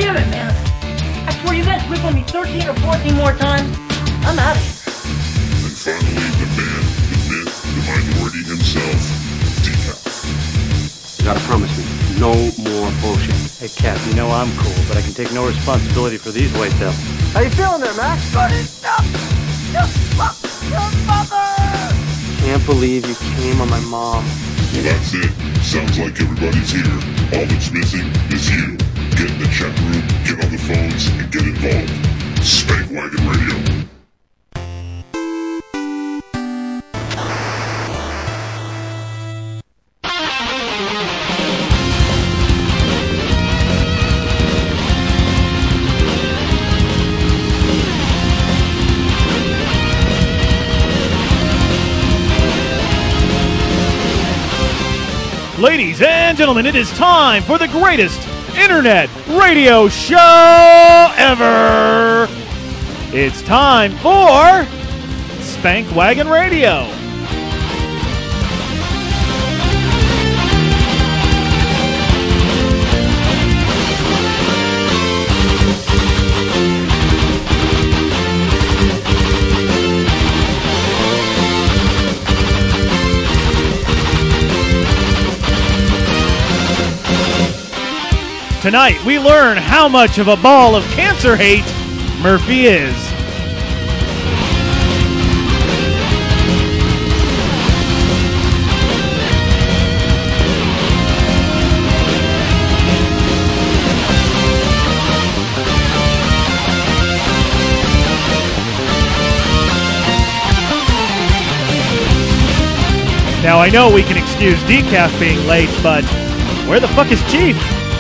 damn it, man. I swear you guys whip on me 13 or 14 more times, I'm out of here. And finally, the man, the myth, the minority himself, Decaf. You gotta promise me, no more bullshit. Hey, Cap, you know I'm cool, but I can take no responsibility for these white devils. How you feeling there, Max? But stop! Just fuck your mother! Can't believe you came on my mom. Well, that's it. Sounds like everybody's here. All that's missing is you. Get in the chat room, get on the phones, and get involved. Spank Wagon Radio. Ladies and gentlemen, it is time for the greatest internet radio show ever. It's time for Spank Wagon Radio. Tonight, we learn how much of a ball of cancer hate Murphy is. Now, I know we can excuse Decaf being late, but where the fuck is Chief?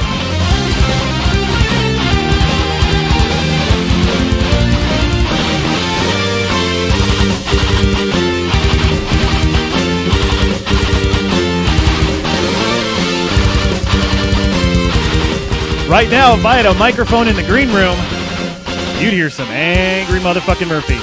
Right now, if I had a microphone in the green room, you'd hear some angry motherfucking Murphy.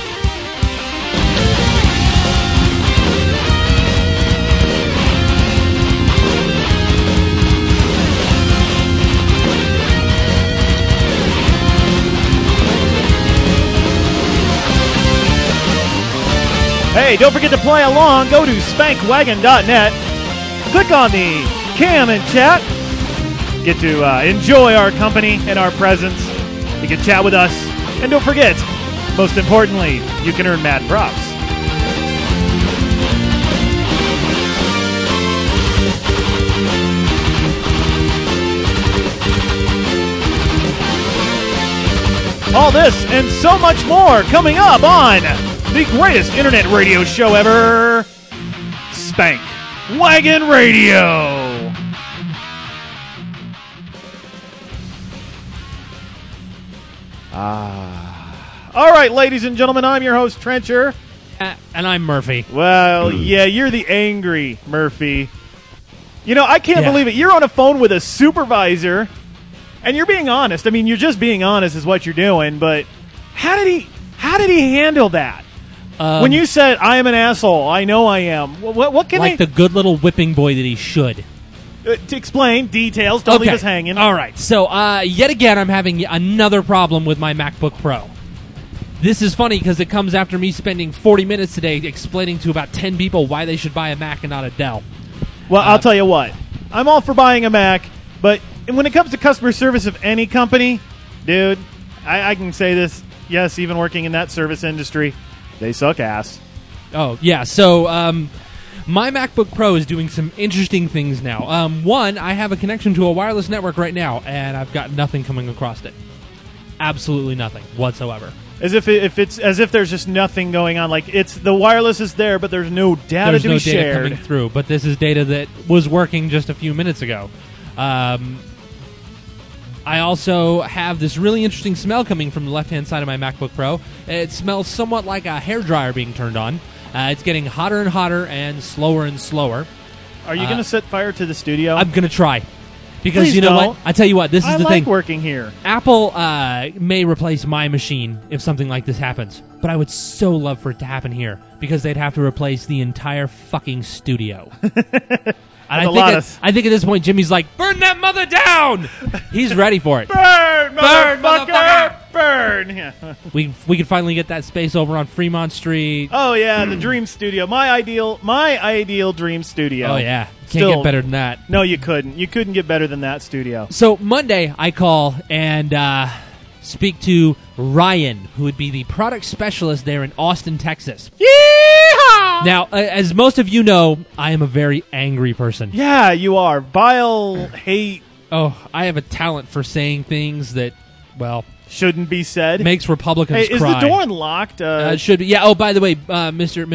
Hey, don't forget to play along. Go to spankwagon.net. Click on the cam and chat. Get to enjoy our company and our presence. You can chat with us. And don't forget, most importantly, you can earn mad props. All this and so much more coming up on the greatest internet radio show ever, Spank Wagon Radio. All right, ladies and gentlemen, I'm your host, Trencher. And I'm Murphy. Well, yeah, you're the angry Murphy. You know, I can't believe it. You're on a phone with a supervisor, and you're being honest. I mean, you're just being honest is what you're doing, but how did he handle that? When you said, I am an asshole, I know I am. What can the good little whipping boy that he should. To explain, details, don't leave us hanging. All right, so yet again, I'm having another problem with my MacBook Pro. This is funny because it comes after me spending 40 minutes today explaining to about 10 people why they should buy a Mac and not a Dell. Well, I'll tell you what. I'm all for buying a Mac, but when it comes to customer service of any company, dude, I can say this, yes, even working in that service industry, they suck ass. Oh, yeah, so my MacBook Pro is doing some interesting things now. One, I have a connection to a wireless network right now, and I've got nothing coming across it. Absolutely nothing whatsoever. As if there's just nothing going on. Like it's the wireless is there, but there's no data to be shared. There's no data coming through. But this is data that was working just a few minutes ago. I also have this really interesting smell coming from the left-hand side of my MacBook Pro. It smells somewhat like a hairdryer being turned on. It's getting hotter and hotter and slower. Are you going to set fire to the studio? I'm going to try. Because Please you know don't. what? I tell you what, this is the thing. I like working here. Apple may replace my machine if something like this happens, but I would so love for it to happen here because they'd have to replace the entire fucking studio. I think at this point, Jimmy's like, burn that mother down! He's ready for it. Burn Burn, motherfucker! Burn! Yeah. We could finally get that space over on Fremont Street. Oh yeah, the Dream Studio. My ideal dream studio. Oh yeah, can't Still- get better than that. No, you couldn't. You couldn't get better than that studio. So Monday, I call and speak to Ryan, who would be the product specialist there in Austin, Texas. Yeehaw! Now, as most of you know, I am a very angry person. Yeah, you are. Bile, hate, Oh, I have a talent for saying things that, well, shouldn't be said. makes Republicans Hey, is cry. the door unlocked? It should be. Yeah. Oh, by the way, Mr.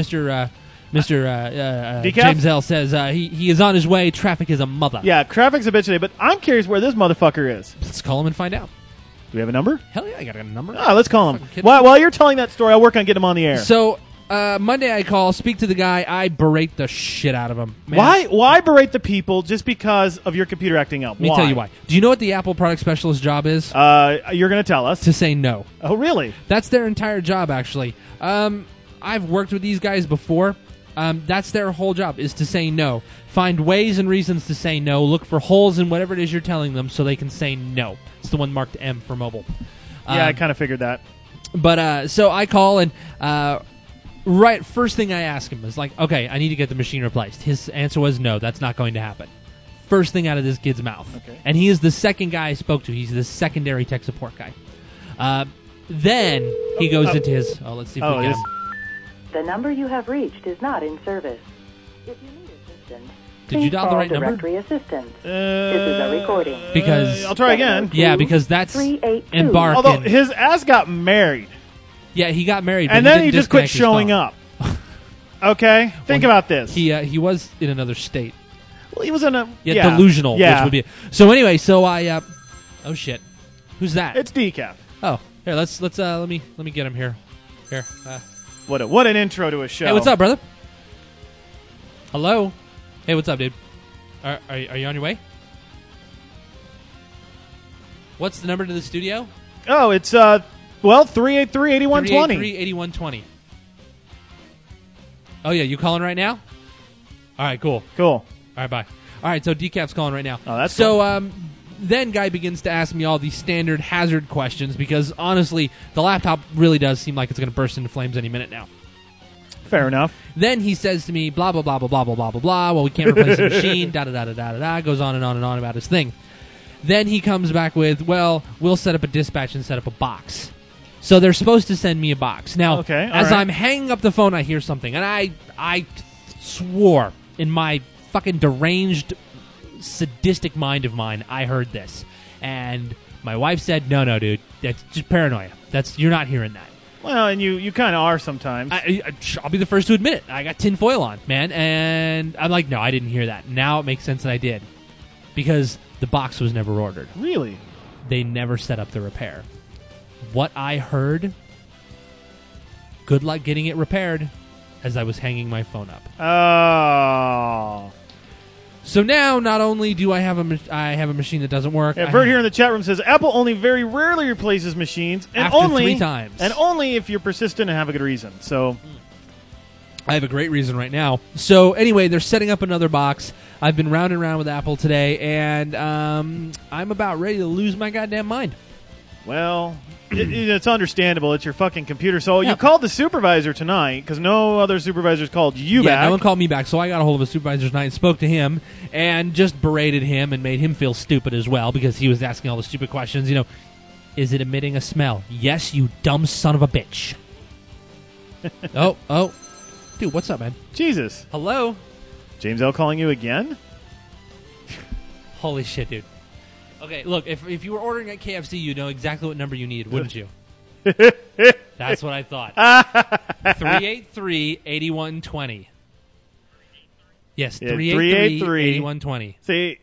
Decaf? James L says he is on his way. Traffic is a mother. Yeah, traffic's a bitch today, but I'm curious where this motherfucker is. Let's call him and find out. Do we have a number? Hell yeah, I got a number. Ah, let's call him. Fucking kidding me? While you're telling that story, I'll work on getting him on the air. So Monday I call, speak to the guy. I berate the shit out of him. Man, Why berate the people just because of your computer acting up? Let me tell you why. Do you know what the Apple product specialist job is? You're going to tell us. To say no. Oh, really? That's their entire job, actually. I've worked with these guys before. That's their whole job, is to say no. Find ways and reasons to say no. Look for holes in whatever it is you're telling them so they can say no. It's the one marked M for mobile. Yeah, I kind of figured that. But so I call and right first thing I ask him is like, okay, I need to get the machine replaced. His answer was no, that's not going to happen. First thing out of this kid's mouth. Okay. And he is the second guy I spoke to. He's the secondary tech support guy. Then he goes into his. Oh, let's see if we it get is. him. The number you have reached is not in service. If you need assistance, Did you please dial the call right number? directory assistance. This is a recording. Because I'll try again. yeah, because that's 382. embark. Although in- his ass got married, yeah, he got married, but and then didn't he just quit disconnect his showing phone. up. Okay, think about this. He was in another state. Well, he was in a Delusional, Yeah, which would be. So anyway, so I. Oh shit, who's that? it's decaf. Oh, here, let's let me get him here. Here. What an intro to a show. Hey, what's up, brother? Hello. Hey, what's up, dude? Are you on your way? What's the number to the studio? Oh, it's 383-8120. 383-8120. Oh yeah, you calling right now? All right, cool. Cool. All right, bye. All right, so Decaf's calling right now. Oh, that's so. Then guy begins to ask me all these standard hazard questions because honestly, the laptop really does seem like it's going to burst into flames any minute now. Fair enough. Then he says to me, blah blah blah blah blah blah blah blah blah. Well, we can't replace the machine. Da da da da da da. Goes on and on and on about his thing. Then he comes back with, well, we'll set up a dispatch and set up a box. So they're supposed to send me a box. Now, Okay, all as right. I'm hanging up the phone, I hear something, and I swore in my fucking deranged, sadistic mind of mine, I heard this. And my wife said, no, dude, that's just paranoia. You're not hearing that. Well, and you kind of are sometimes. I'll be the first to admit it. I got tinfoil on, man. And I'm like, no, I didn't hear that. Now it makes sense that I did. Because the box was never ordered. Really? They never set up the repair. What I heard, good luck getting it repaired, as I was hanging my phone up. Oh. So now, not only do I have a machine that doesn't work, Yeah, Bert here in the chat room says Apple only very rarely replaces machines, and After only 3 times. and only if you're persistent and have a good reason. So, I have a great reason right now. So anyway, they're setting up another box. I've been round and round with Apple today, and I'm about ready to lose my goddamn mind. well, it's understandable. It's your fucking computer. So Yeah. you called the supervisor tonight because no other supervisors called you Yeah, back. no one called me back, so I got a hold of a supervisor tonight and spoke to him and just berated him and made him feel stupid as well because he was asking all the stupid questions. You know, is it emitting a smell? Yes, you dumb son of a bitch. Oh. Dude, what's up, man? Jesus. Hello? James L. calling you again? Holy shit, dude. Okay, look, if you were ordering at KFC, you'd know exactly what number you need, wouldn't you? That's what I thought. 383-8120. Yes, 383-8120. See,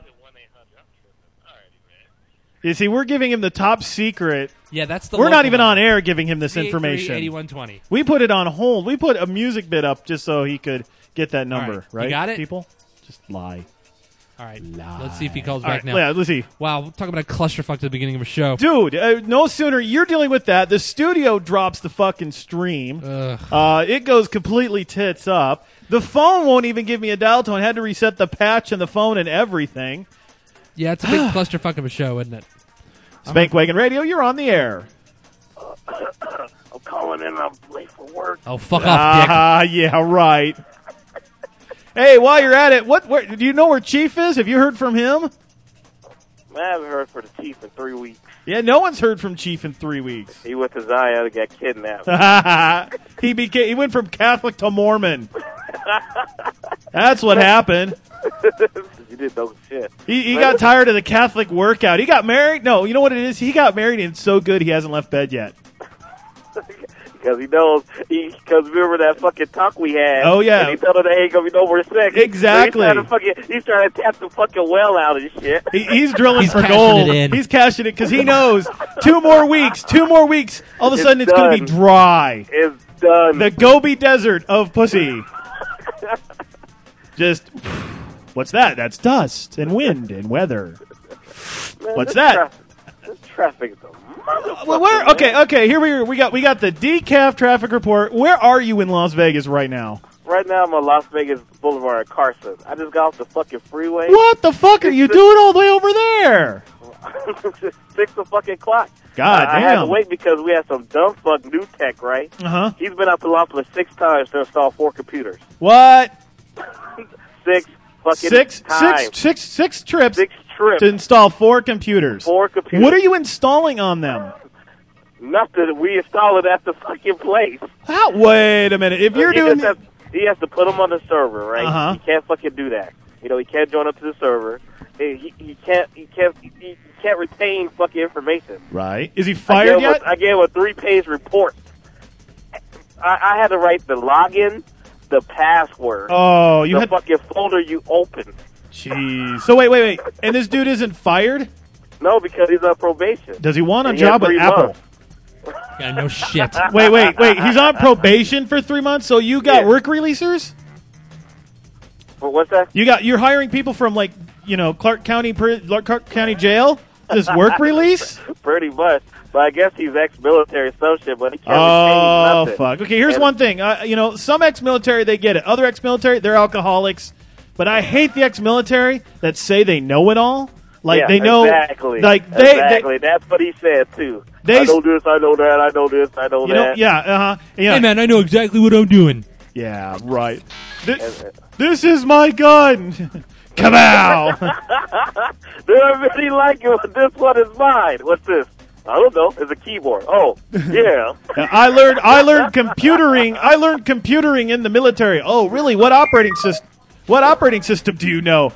you see, we're giving him the top secret. Yeah, that's the We're not local even on number. air giving him this information. 383-8120. We put it on hold. We put a music bit up just so he could get that number, right. right? You got it? People? Just lie. All right, let's see if he calls All back right, now. yeah, let's see. Wow, talk about a clusterfuck at the beginning of a show. Dude, no sooner you're dealing with that, the studio drops the fucking stream. It goes completely tits up. The phone won't even give me a dial tone. I had to reset the patch and the phone and everything. Yeah, it's a big clusterfuck of a show, isn't it? Spank Wagon Radio, you're on the air. I'm calling in. I'm late for work. Oh, fuck off, Dick. Yeah, right. Hey, while you're at it, where, do you know where Chief is? Have you heard from him? I haven't heard from the Chief in 3 weeks. Yeah, no one's heard from Chief in 3 weeks. He went to Zion and got kidnapped. He went from Catholic to Mormon. That's what happened. You didn't know shit. He got tired of the Catholic workout. He got married. No, you know what it is? He got married and it's so good he hasn't left bed yet. Because he knows, because remember that fucking talk we had. Oh, yeah. And he told her that ain't going to be no more sex. Exactly. So he's trying to tap the fucking well out and shit. He's drilling He's for cashing gold. it in. He's cashing it because he knows 2 more weeks, all of a sudden it's going to be dry. It's done. The Gobi Desert of pussy. Just, what's that? That's dust and wind and weather. Man, What's that? This traffic is a motherfucker. Well, where? man. Okay. Here we got the decaf traffic report. Where are you in Las Vegas right now? Right now I'm on Las Vegas Boulevard in Carson. I just got off the fucking freeway. What the fuck are you doing all the way over there? 6 o'clock. God I had to damn. wait because we had some dumb fuck new tech, right? Uh-huh. He's been out to Las Vegas 6 times to install 4 computers. What? 6 fucking Six trips 6 trips. to install 4 computers. 4 computers. What are you installing on them? Nothing. We install it at the fucking place. Wait a minute. If you're doing... He has to put them on the server, right? Uh-huh. He can't fucking do that. You know, he can't join up to the server. He can't retain fucking information. Right. Is he fired yet? I gave him a 3-page report. I had to write the login, the password, Oh, you the had... fucking folder you open. Jeez. So wait. And this dude isn't fired? No, because he's on probation. Does he want a And he had job with 3 Apple? months. Yeah, no shit. Wait. He's on probation for 3 months, so you got Yeah. work releasers? What's that? You're hiring people from Clark County Jail? This work release? Pretty much. But I guess he's ex-military some shit, but he can't Oh, retain nothing. fuck. Okay, here's And- one thing. Some ex-military, they get it. Other ex-military, they're alcoholics. But I hate the ex-military that say they know it all. Like, yeah, they know... Exactly. Like, exactly. That's what he said, too. I know this, I know that, I know this, I know that. Yeah, uh-huh. Yeah. Hey, man, I know exactly what I'm doing. Yeah, right. This is my gun. Kabow. Do I really like it? This one is mine. What's this? I don't know. It's a keyboard. Oh, yeah. I learned computering. I learned computering in the military. Oh, really? What operating system do you know?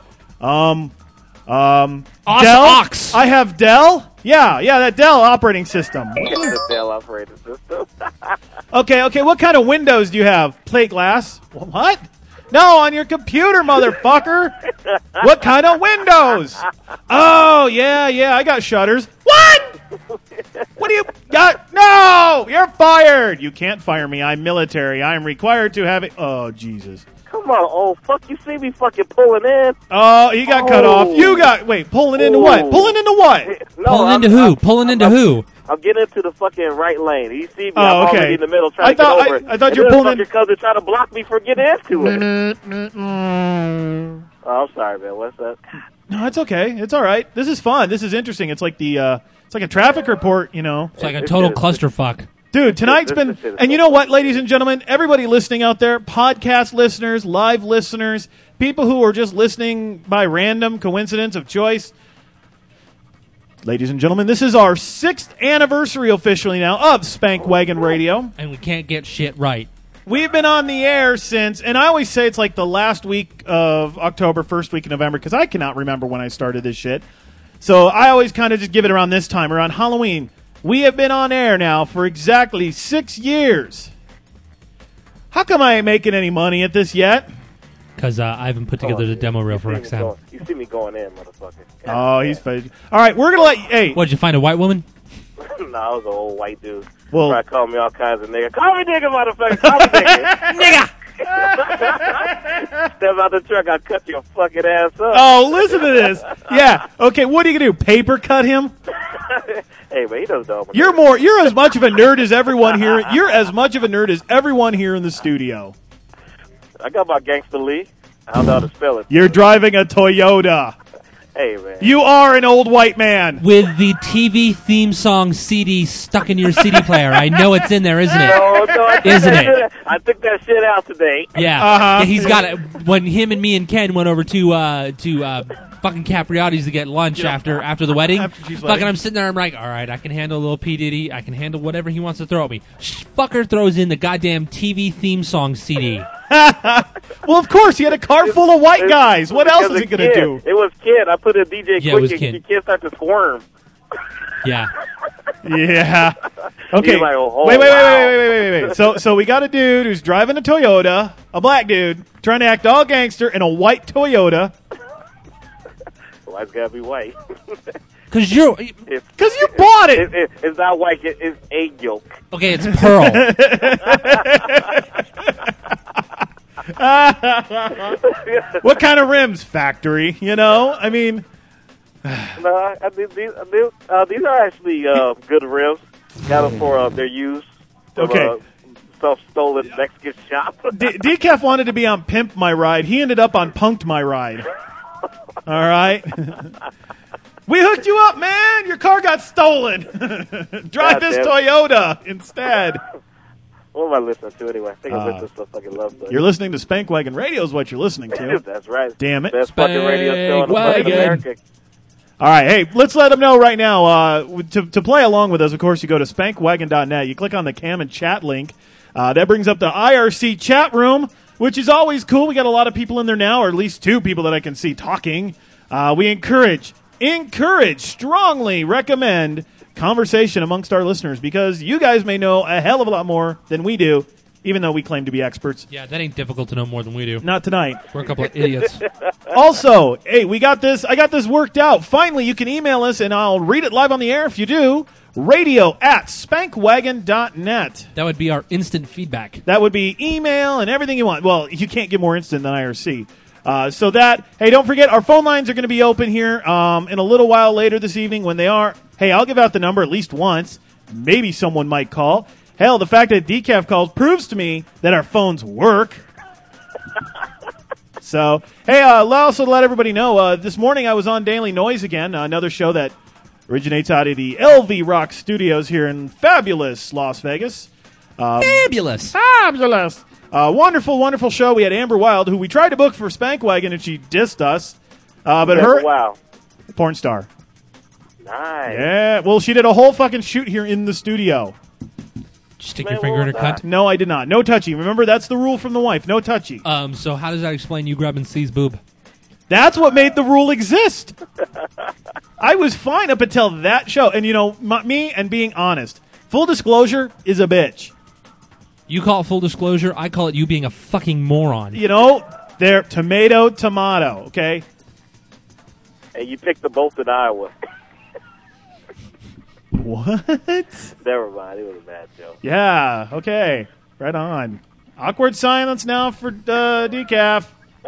Dell? Ox. I have Dell. Yeah, that Dell operating system. The Dell operating system. Okay. What kind of Windows do you have? Plate glass? What? No, on your computer, motherfucker. What kind of Windows? Oh, yeah. I got shutters. What? What do you got? No, you're fired. You can't fire me. I'm military. I am required to have it. Oh, Jesus. Come on, old fuck. You see me fucking pulling in? Oh, he got cut off. You got, pulling into what? Pulling into what? No, Pulling into who? Pulling into who? I'm getting into the fucking right lane. You see me? Oh, I'm okay. already in the middle trying to get over it. I thought And you were then pulling in. fucking cousin trying to block me from getting into it. Oh, I'm sorry, man. What's that? No, it's okay. It's all right. This is fun. This is interesting. It's like it's like a traffic report, It's like a total clusterfuck. Dude, tonight's This been, shit is and you so know what, ladies and gentlemen, everybody listening out there, podcast listeners, live listeners, people who are just listening by random coincidence of choice. Ladies and gentlemen, this is our 6th anniversary officially now of Spank Wagon Radio. And we can't get shit right. We've been on the air since, and I always say it's like the last week of October, first week of November, because I cannot remember when I started this shit. So I always kind of just give it around this time, around Halloween. We have been on air now for exactly 6 years. How come I ain't making any money at this yet? Because I haven't put together the demo reel for XM. You see me going in, motherfucker. Oh, he's fake. All right, we're going to let you... Hey, What, did you find a white woman? No, I was an old white dude. Well- Try to call me all kinds of nigga. Call me nigga, motherfucker. Call me nigga. Step out the truck, I'll cut your fucking ass up. oh, listen to this. Yeah, okay, what are you going to do, paper cut him? Hey, man, he doesn't know. You're as much of a nerd as everyone here. You're as much of a nerd as everyone here in the studio. I got my gangster Lee. I don't know how to spell it. You're driving a Toyota. Hey, man. You are an old white man. With the TV theme song CD stuck in your CD player. I know it's in there, isn't it? No, I took Isn't that it? shit- I took that shit out today. Yeah. Uh-huh. Yeah, he's got it. When him and me and Ken went over to fucking Capriati's to get lunch after the wedding, After G's fucking wedding. I'm sitting there, I'm like, all right, I can handle a little P. Diddy. I can handle whatever he wants to throw at me. Fucker throws in the goddamn TV theme song CD. Well, of course, he had a car full of white guys. What else is he going to do? It was Kid. I put a DJ Yeah, it was Quick Kid. and Kid started to squirm. Yeah. Yeah. Okay. He's like, oh, wait. wow. So we got a dude who's driving a Toyota, a black dude, trying to act all gangster in a white Toyota. Why it's gotta be white? Because you're... Because you bought it. It's not white. It's egg yolk. Okay, it's Pearl. What kind of rims? Factory, you know? I mean, No, these are actually good rims. Got them for they're used. From, Okay. Self-stolen Mexican shop. Decaf wanted to be on Pimp My Ride. He ended up on Punked My Ride. All right? We hooked you up, man. Your car got stolen. Drive God this damn it. Toyota instead. What am I listening to anyway? I think I'm listening to fucking Love Story. You're listening to Spank Wagon Radio is what you're listening to. That's right. Damn it. Best fucking radio show in the fucking Wagon. America. All right, hey, let's let them know right now. To play along with us, of course, you go to spankwagon.net. You click on the cam and chat link. That brings up the IRC chat room, which is always cool. We got a lot of people in there now, or at least 2 people that I can see talking. We encourage, strongly recommend conversation amongst our listeners because you guys may know a hell of a lot more than we do, even though we claim to be experts. Yeah, that ain't difficult to know more than we do. Not tonight. We're a couple of idiots. Also, hey, we got this. I got this worked out. Finally, you can email us, and I'll read it live on the air if you do. radio@spankwagon.net. That would be our instant feedback. That would be email and everything you want. Well, you can't get more instant than IRC. So that, hey, don't forget, our phone lines are going to be open here in a little while later this evening. When they are, hey, I'll give out the number at least once. Maybe someone might call. Hell, the fact that Decaf calls proves to me that our phones work. So, hey, also to let everybody know, this morning I was on Daily Noise again, another show that originates out of the LV Rock Studios here in fabulous Las Vegas. Fabulous. Fabulous. Wonderful, wonderful show. We had Amber Wild, who we tried to book for Spank Wagon, and she dissed us. But her Wow. porn star. Nice. Yeah, well, she did a whole fucking shoot here in the studio. Just stick your finger in her cunt. No, I did not. No touchy. Remember, that's the rule from the wife. No touchy. So how does that explain you grabbing C's boob? That's what made the rule exist. I was fine up until that show. And, you know, me and being honest, full disclosure is a bitch. You call it full disclosure. I call it you being a fucking moron. You know, they're tomato, okay? And you picked the both in Iowa. What? Never mind. It was a bad joke. Yeah, okay. Right on. Awkward silence now for Decaf.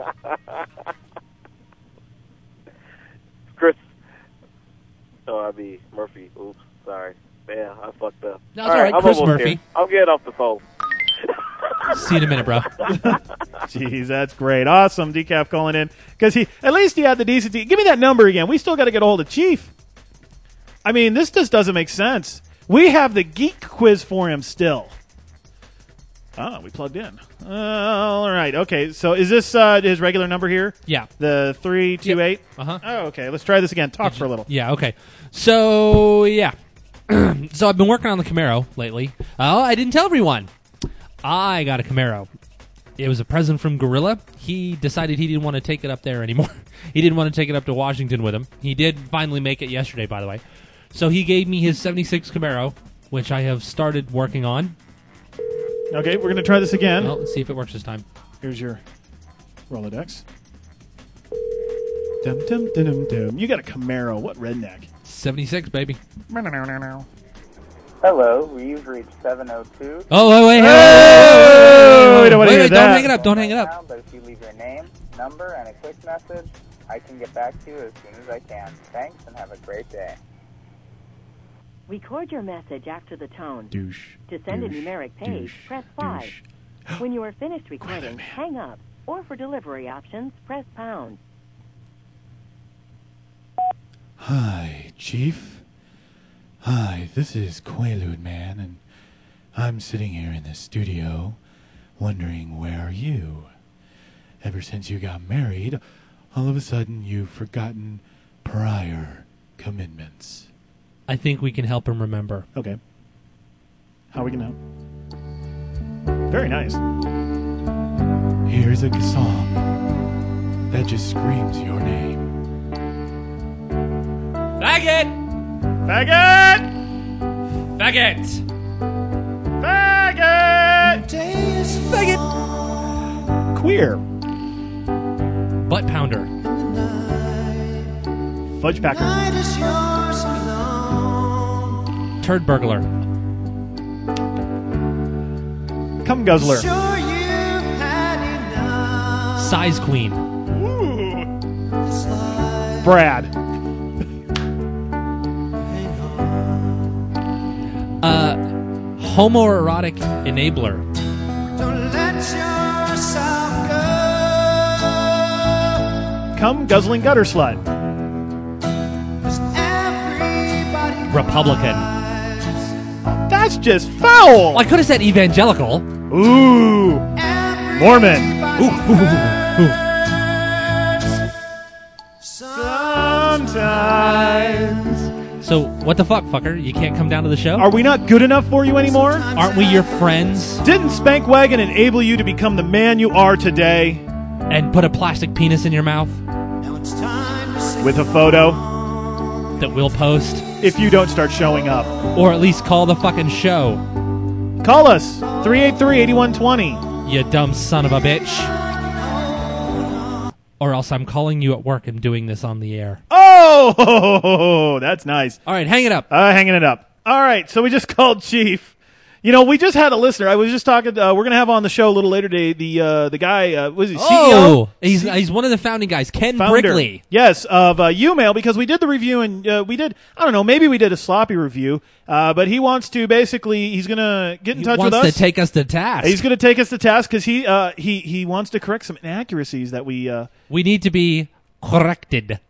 Chris. Oh, I mean Murphy. Oops. Sorry. Yeah, I fucked up. No, it's all right. I'm Chris almost Murphy. here. I'm getting off the phone. See you in a minute, bro. Jeez, that's great. Awesome, Decaf calling in. Because at least he had the decency. Give me that number again. We still got to get a hold of Chief. I mean, this just doesn't make sense. We have the geek quiz for him still. Oh, we plugged in. All right. Okay. So is this his regular number here? Yeah. The 328? Uh-huh. Oh, okay. Let's try this again. Talk for a little. Yeah, okay. So, yeah. So I've been working on the Camaro lately. Oh, I didn't tell everyone. I got a Camaro. It was a present from Gorilla. He decided he didn't want to take it up there anymore. He didn't want to take it up to Washington with him. He did finally make it yesterday, by the way. So he gave me his 76 Camaro, which I have started working on. Okay, we're going to try this again. Well, let's see if it works this time. Here's your Rolodex. Dum, dum, dum, dum, dum. You got a Camaro. What redneck? 76, baby. Hello, we've reached 702. Oh, wait, Oh, we don't want to hear wait, that. don't hang it up, don't hang it up. But if you leave your name, number, and a quick message, I can get back to you as soon as I can. Thanks, and have a great day. Record your message after the tone. Douche. To send a douche, numeric page, douche, press 5. douche. When you are finished recording, hang up. Or for delivery options, press pound. Hi, Chief. Hi, this is Quaalude Man, and I'm sitting here in the studio wondering, where are you? Ever since you got married, all of a sudden you've forgotten prior commitments. I think we can help him remember. Okay. How are we gonna? Very nice. Here's a song that just screams your name. Faggot! Faggot! Faggot! Faggot! Faggot! Queer. Butt pounder. Fudge packer. Turd burglar. Cum guzzler. Size queen. Ooh. Brad. Homoerotic enabler. Cum guzzling gutter slut. Republican. That's just foul. Well, I could have said evangelical. Ooh. Mormon. Ooh. Sometimes. So, what the fuck, fucker? You can't come down to the show? Are we not good enough for you anymore? Aren't we your friends? Didn't Spankwagon enable you to become the man you are today? And put a plastic penis in your mouth? With a photo? That we'll post? If you don't start showing up. Or at least call the fucking show. Call us. 383-8120. You dumb son of a bitch. Or else I'm calling you at work and doing this on the air. Oh, that's nice. All right, hang it up. Hanging it up. All right, so we just called Chief. You know, we just had a listener. I was just talking. We're going to have on the show a little later today the guy, was he CEO? Oh, he's one of the founding guys, Ken Brickley. Yes, of Umail, because we did the review, and we did, I don't know, maybe we did a sloppy review, but he wants to basically, he's going to get in touch with us. He wants to take us to task. He's going to take us to task because he wants to correct some inaccuracies that we need to be corrected.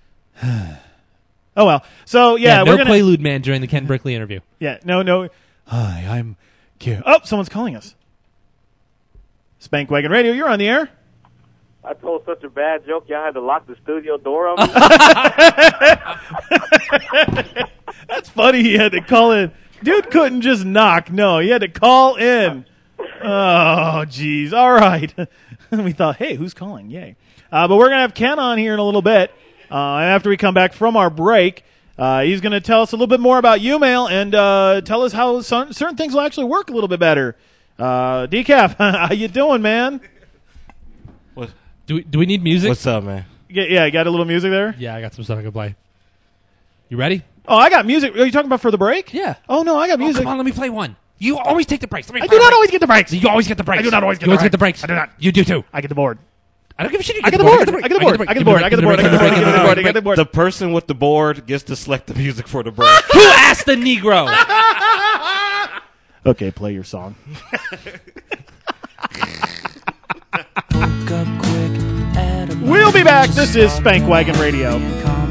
Oh, well. So, yeah. No Quaalude Man during the Ken Brickley interview. Yeah, no. Hi, I'm Q. Oh, someone's calling us. Spankwagon Radio, you're on the air. I told such a bad joke, y'all had to lock the studio door on me. That's funny. He had to call in. Dude couldn't just knock. No, he had to call in. Oh, jeez. All right. We thought, hey, who's calling? Yay. But we're going to have Ken on here in a little bit. After we come back from our break, he's going to tell us a little bit more about Umail and tell us how certain things will actually work a little bit better. Decaf, how you doing, man? What? Do we need music? What's up, man? Yeah, you got a little music there? Yeah, I got some stuff I can play. You ready? Oh, I got music. Are you talking about for the break? Yeah. Oh, no, I got music. Come on, let me play one. You always take the breaks. I do not always get the breaks. You always get the breaks. I do not always get you the always get the breaks. I do not. You do too. I get the board. I don't give a shit. I get the board. I get the board. I get the board. I get the board. I get the board. I get the board. The person with the board gets to select the music for the break. Who asked the Negro? Okay, play your song. We'll be back. This is Spankwagon Radio.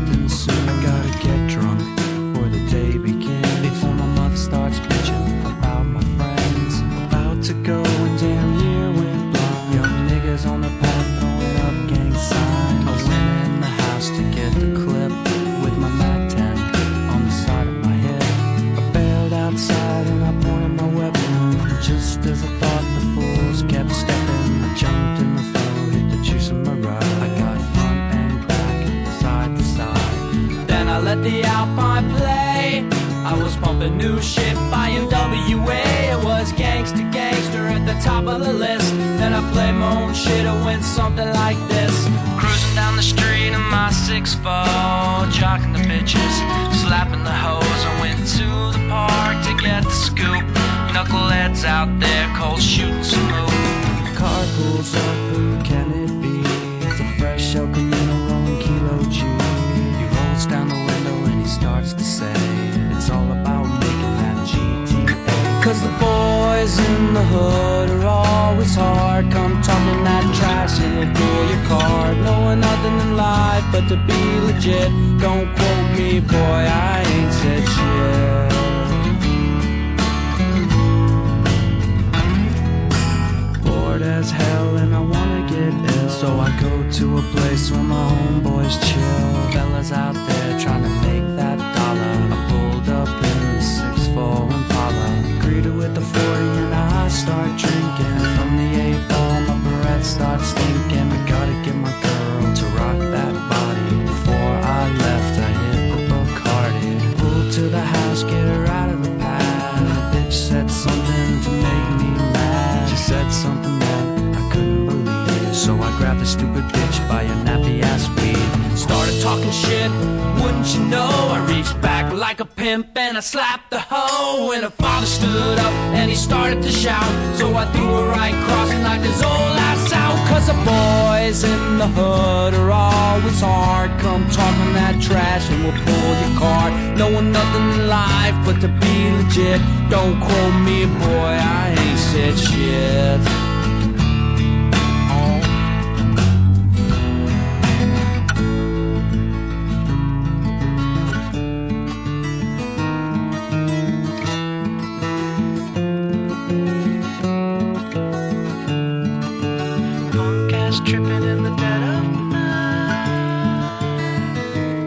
Starts bitching about my friends. About to go and damn year went blind. Young niggas on the path throwing up gang signs. I went in the house to get the clip with my Mac 10 on the side of my head. I bailed outside and I pointed my weapon. Just as I thought, the fools kept stepping. I jumped in the flow, hit the juice in my ride. I got front and back, side to side. Then I let the Alpine play. I was pumping new shit by NWA. It was gangsta at the top of the list. Then I played my own shit. It went something like this. Cruising down the street in my 6'4", jocking the bitches, slapping the hoes. I went to the park to get the scoop. Knuckleheads out there, cold shooting some loot. Car pulls up, who can it be? It's a fresh El Camino rolling Kilo G. He rolls down the window and he starts to say, it's all about making that GTA. Cause the boys in the hood are all always hard. Come talking that trash and we'll pull your card. Knowing nothing in life but to be legit. Don't quote me, boy, I ain't said shit. Bored as hell and I wanna get ill, so I go to a place where my homeboys chill. Fellas out there trying to make that dollar. I pulled up in the 6'4" Impala, greeted with the 40 and I start drinking. From the 8 ball my breath starts stinking. I gotta get my girl to rock that body. Before I left I hit the Bacardi. Pulled to the house, get her out of the pad. The bitch said something to make me mad. She said something that I couldn't believe, so I grabbed the stupid bitch by her nappy ass weed. Started talking shit, wouldn't you know? I reached back like a pimp and I slapped the hoe. And her father stood up and he started to shout, so I threw her right across and knocked his old ass out. Cause the boys in the hood are always hard. Come talking that trash and we'll pull your card. Knowing nothing in life but to be legit. Don't quote me, boy, I ain't said shit. Tripping in the dead of night.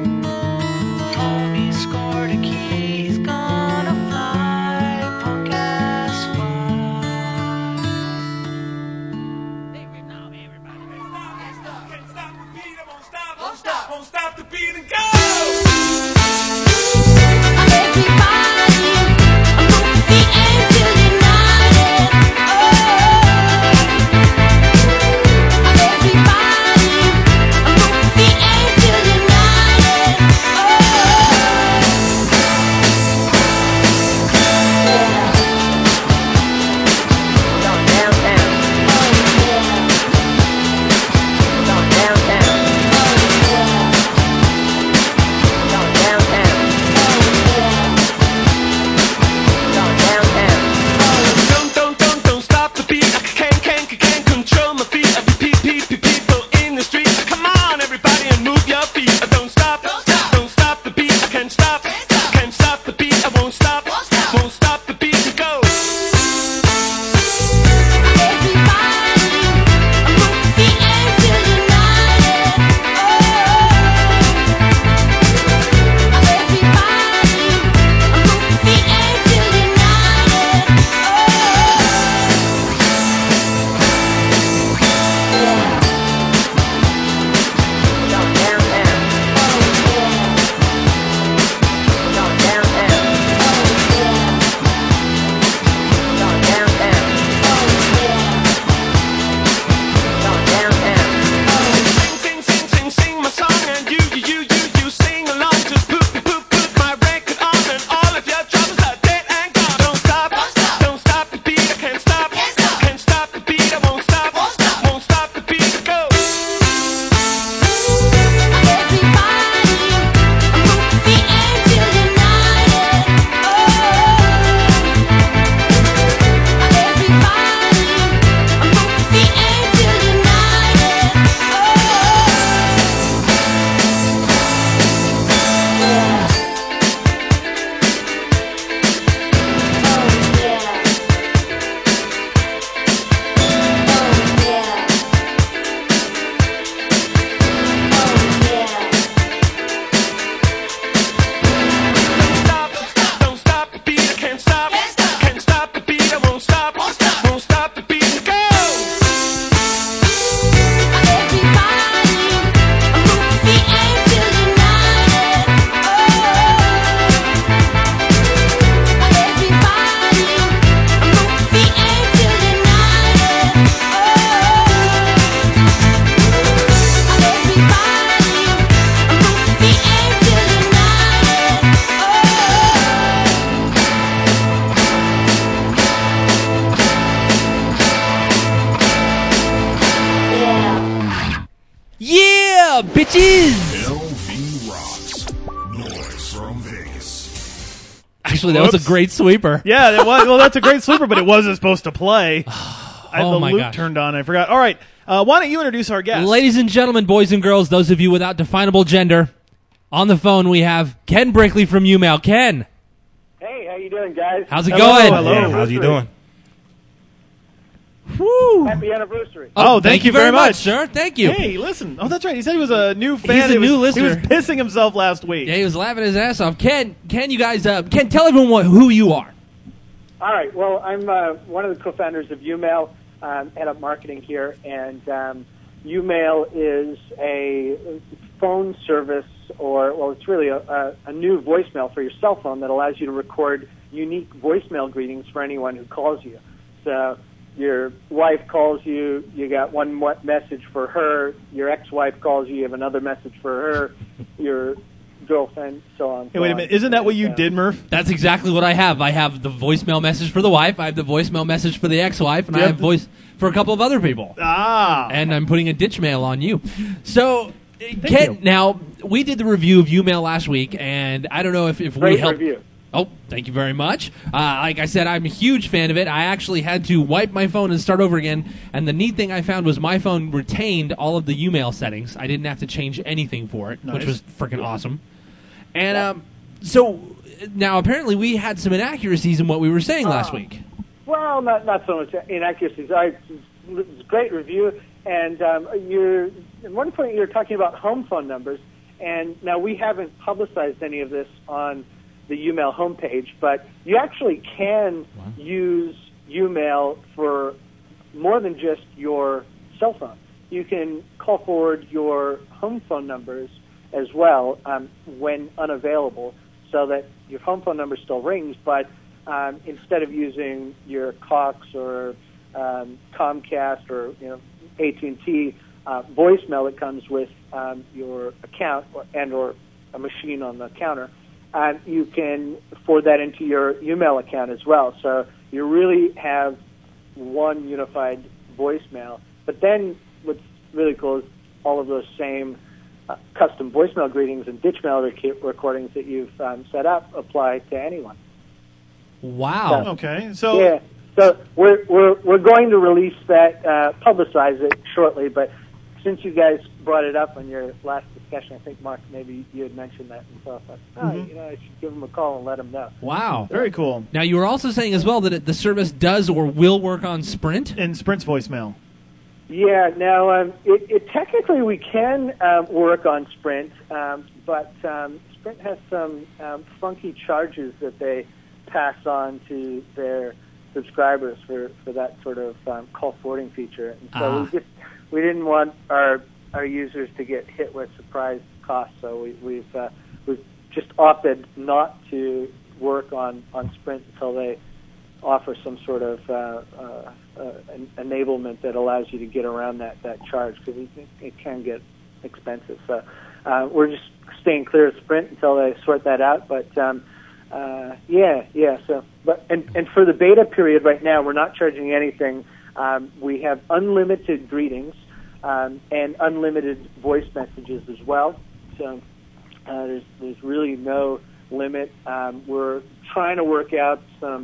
Homie scored a key, he's gonna fly. Punk ass fly. Can't stop the beat, I won't stop, won't stop the beat and go! bitches! LV Rocks. Noise from Vegas. Actually, that was a great sweeper. Yeah, that was. Well, that's a great sweeper, but it wasn't supposed to play. I had the my loop gosh. turned on. I forgot. All right. Why don't you introduce our guest? Ladies and gentlemen, boys and girls, those of you without definable gender, on the phone we have Ken Brickley from UMail. Ken, Hey, how you doing, guys? how's it going? Hello. Yeah, how's you doing? Woo. Happy anniversary. Oh, thank you very much, sir. Thank you. Hey, listen. Oh, that's right. He said he was a new fan. He's a new listener. He was pissing himself last week. Yeah, he was laughing his ass off. Ken, you guys, Ken, tell everyone who you are. All right. Well, I'm one of the co-founders of UMail, head up marketing here, and UMail is a phone service, it's really a new voicemail for your cell phone that allows you to record unique voicemail greetings for anyone who calls you. So your wife calls you, you got one message for her. Your ex-wife calls you, you have another message for her. Your girlfriend, so on. Hey, wait a minute. Isn't that what you did, Murph? That's exactly what I have. I have the voicemail message for the wife, I have the voicemail message for the ex-wife, and I have voice for a couple of other people. And I'm putting a ditch mail on you. So, Ken, now, we did the review of UMail last week, and I don't know if we helped. Review. Oh, thank you very much. Like I said, I'm a huge fan of it. I actually had to wipe my phone and start over again, and the neat thing I found was my phone retained all of the UMail settings. I didn't have to change anything for it, which was freaking awesome. And so now apparently we had some inaccuracies in what we were saying last week. Well, not so much inaccuracies. It's a great review, and at one point you were talking about home phone numbers, and now we haven't publicized any of this on the UMail homepage, but you actually can use UMail for more than just your cell phone. You can call forward your home phone numbers as well when unavailable, so that your home phone number still rings, but instead of using your Cox or Comcast or AT&T voicemail that comes with your account or a machine on the counter, you can forward that into your UMail account as well. So you really have one unified voicemail. But then what's really cool is all of those same custom voicemail greetings and ditch mail recordings that you've set up apply to anyone. Wow. Okay. So yeah. So we're going to release that, publicize it shortly. But since you guys brought it up on your last discussion, I think Mark, maybe you had mentioned that, and so I thought, I should give him a call and let him know. Wow. Very cool. Now you were also saying as well that the service does or will work on Sprint and Sprint's voicemail. Yeah. Now it technically we can work on Sprint, but Sprint has some funky charges that they pass on to their subscribers for that sort of call forwarding feature, and so we didn't want our users to get hit with surprise costs, so we've just opted not to work on Sprint until they offer some sort of enablement that allows you to get around that charge, because it can get expensive. So we're just staying clear of Sprint until they sort that out. But So, and for the beta period right now, we're not charging anything. We have unlimited greetings and unlimited voice messages as well. So there's really no limit. We're trying to work out some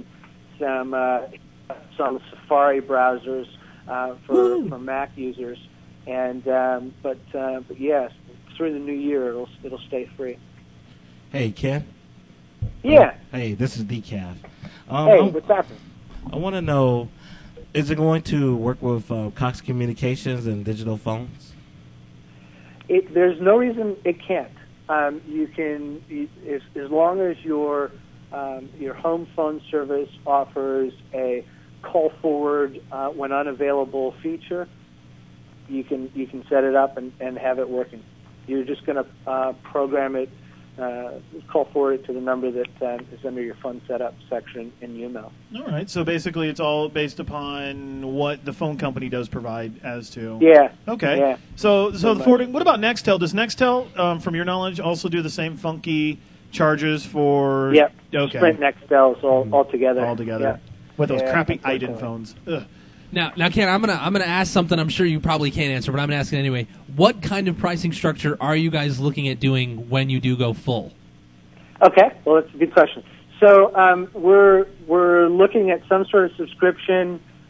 Safari browsers for Mac users, and but yes, through the new year it'll stay free. Hey, Ken. Yeah. Hey, this is Decaf. Hey, what's happening? I want to know, is it going to work with Cox Communications and digital phones? There's no reason it can't. You can, as long as your home phone service offers a call forward when unavailable feature, you can set it up and have it working. You're just going to program it, call forward to the number that is under your phone setup section in UMail. All right. So basically, it's all based upon what the phone company does provide as to. Yeah. Okay. Yeah. So the forwarding. What about Nextel? Does Nextel, from your knowledge, also do the same funky charges for? Yep. Okay. Sprint Nextels all together. All together. Yeah. With those crappy that's Iden right. phones. Ugh. Now, Ken, I'm gonna ask something. I'm sure you probably can't answer, but I'm gonna ask it anyway. What kind of pricing structure are you guys looking at doing when you do go full? Okay, well, that's a good question. So we're looking at some sort of subscription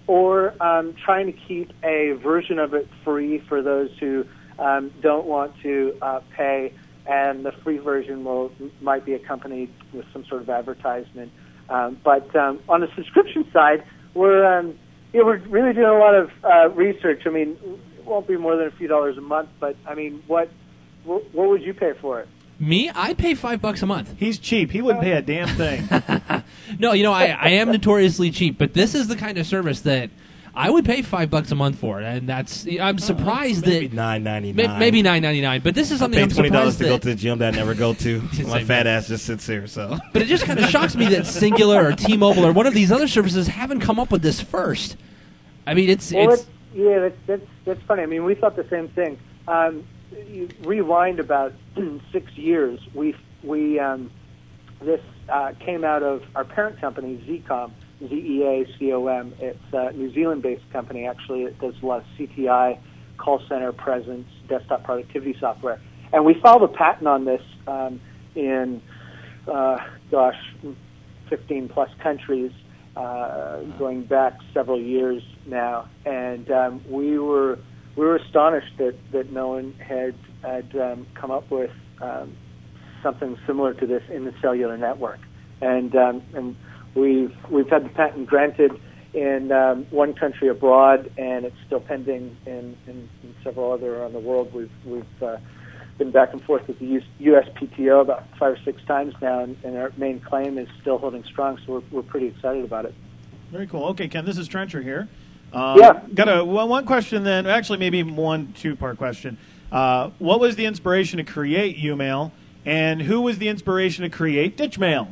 or trying to keep a version of it free for those who don't want to pay, and the free version might be accompanied with some sort of advertisement. But on the subscription side, we're really doing a lot of research. I mean, it won't be more than a few dollars a month, but I mean, what would you pay for it? Me? I pay $5 a month. He's cheap. He wouldn't pay a damn thing. No, I am notoriously cheap, but this is the kind of service that I would pay $5 a month for it, and I'm surprised maybe that $9.99. Maybe $9.99, but this is something I'm surprised $20 to that, go to the gym that I never go to. My fat ass just sits here. So, but it just kind of shocks me that Singular or T-Mobile or one of these other services haven't come up with this first. I mean, it's that's funny. I mean, we thought the same thing. You rewind about 6 years. This came out of our parent company, Zecom, Z-E-A-C-O-M. It's a New Zealand-based company. Actually, it does a lot of CTI, call center presence, desktop productivity software. And we filed a patent on this in 15-plus countries, going back several years now. And we were astonished that no one had come up with something similar to this in the cellular network. And we've had the patent granted in one country abroad, and it's still pending in several other around the world. We've been back and forth with the USPTO about 5 or 6 times now, and our main claim is still holding strong. So we're pretty excited about it. Very cool. Okay, Ken, this is Trencher here. Yeah. Got one question then. Actually, maybe one two-part question. What was the inspiration to create Umail, and who was the inspiration to create Ditchmail?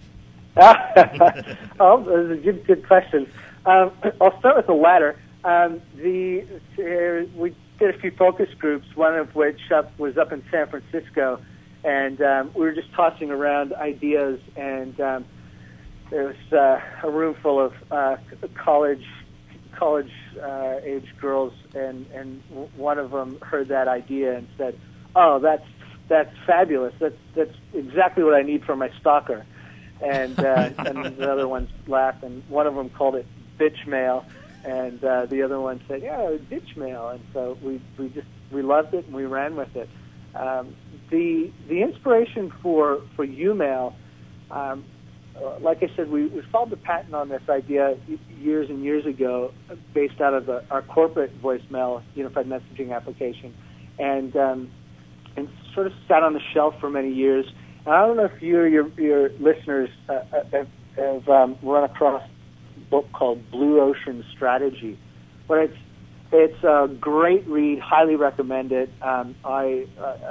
Oh, that's a good question. I'll start with the latter. We did a few focus groups, one of which was up in San Francisco, and we were just tossing around ideas, and there was a room full of college age girls, and one of them heard that idea and said, "Oh, that's fabulous. That's exactly what I need for my stalker." And the other ones laughed, and one of them called it bitch mail, and the other one said, "Yeah, bitch mail." And so we loved it and we ran with it. The inspiration for Umail, like I said, we filed the patent on this idea years and years ago, based out of our corporate voicemail unified messaging application, and sort of sat on the shelf for many years. And I don't know if you or your listeners have run across a book called Blue Ocean Strategy, but it's a great read, highly recommend it. I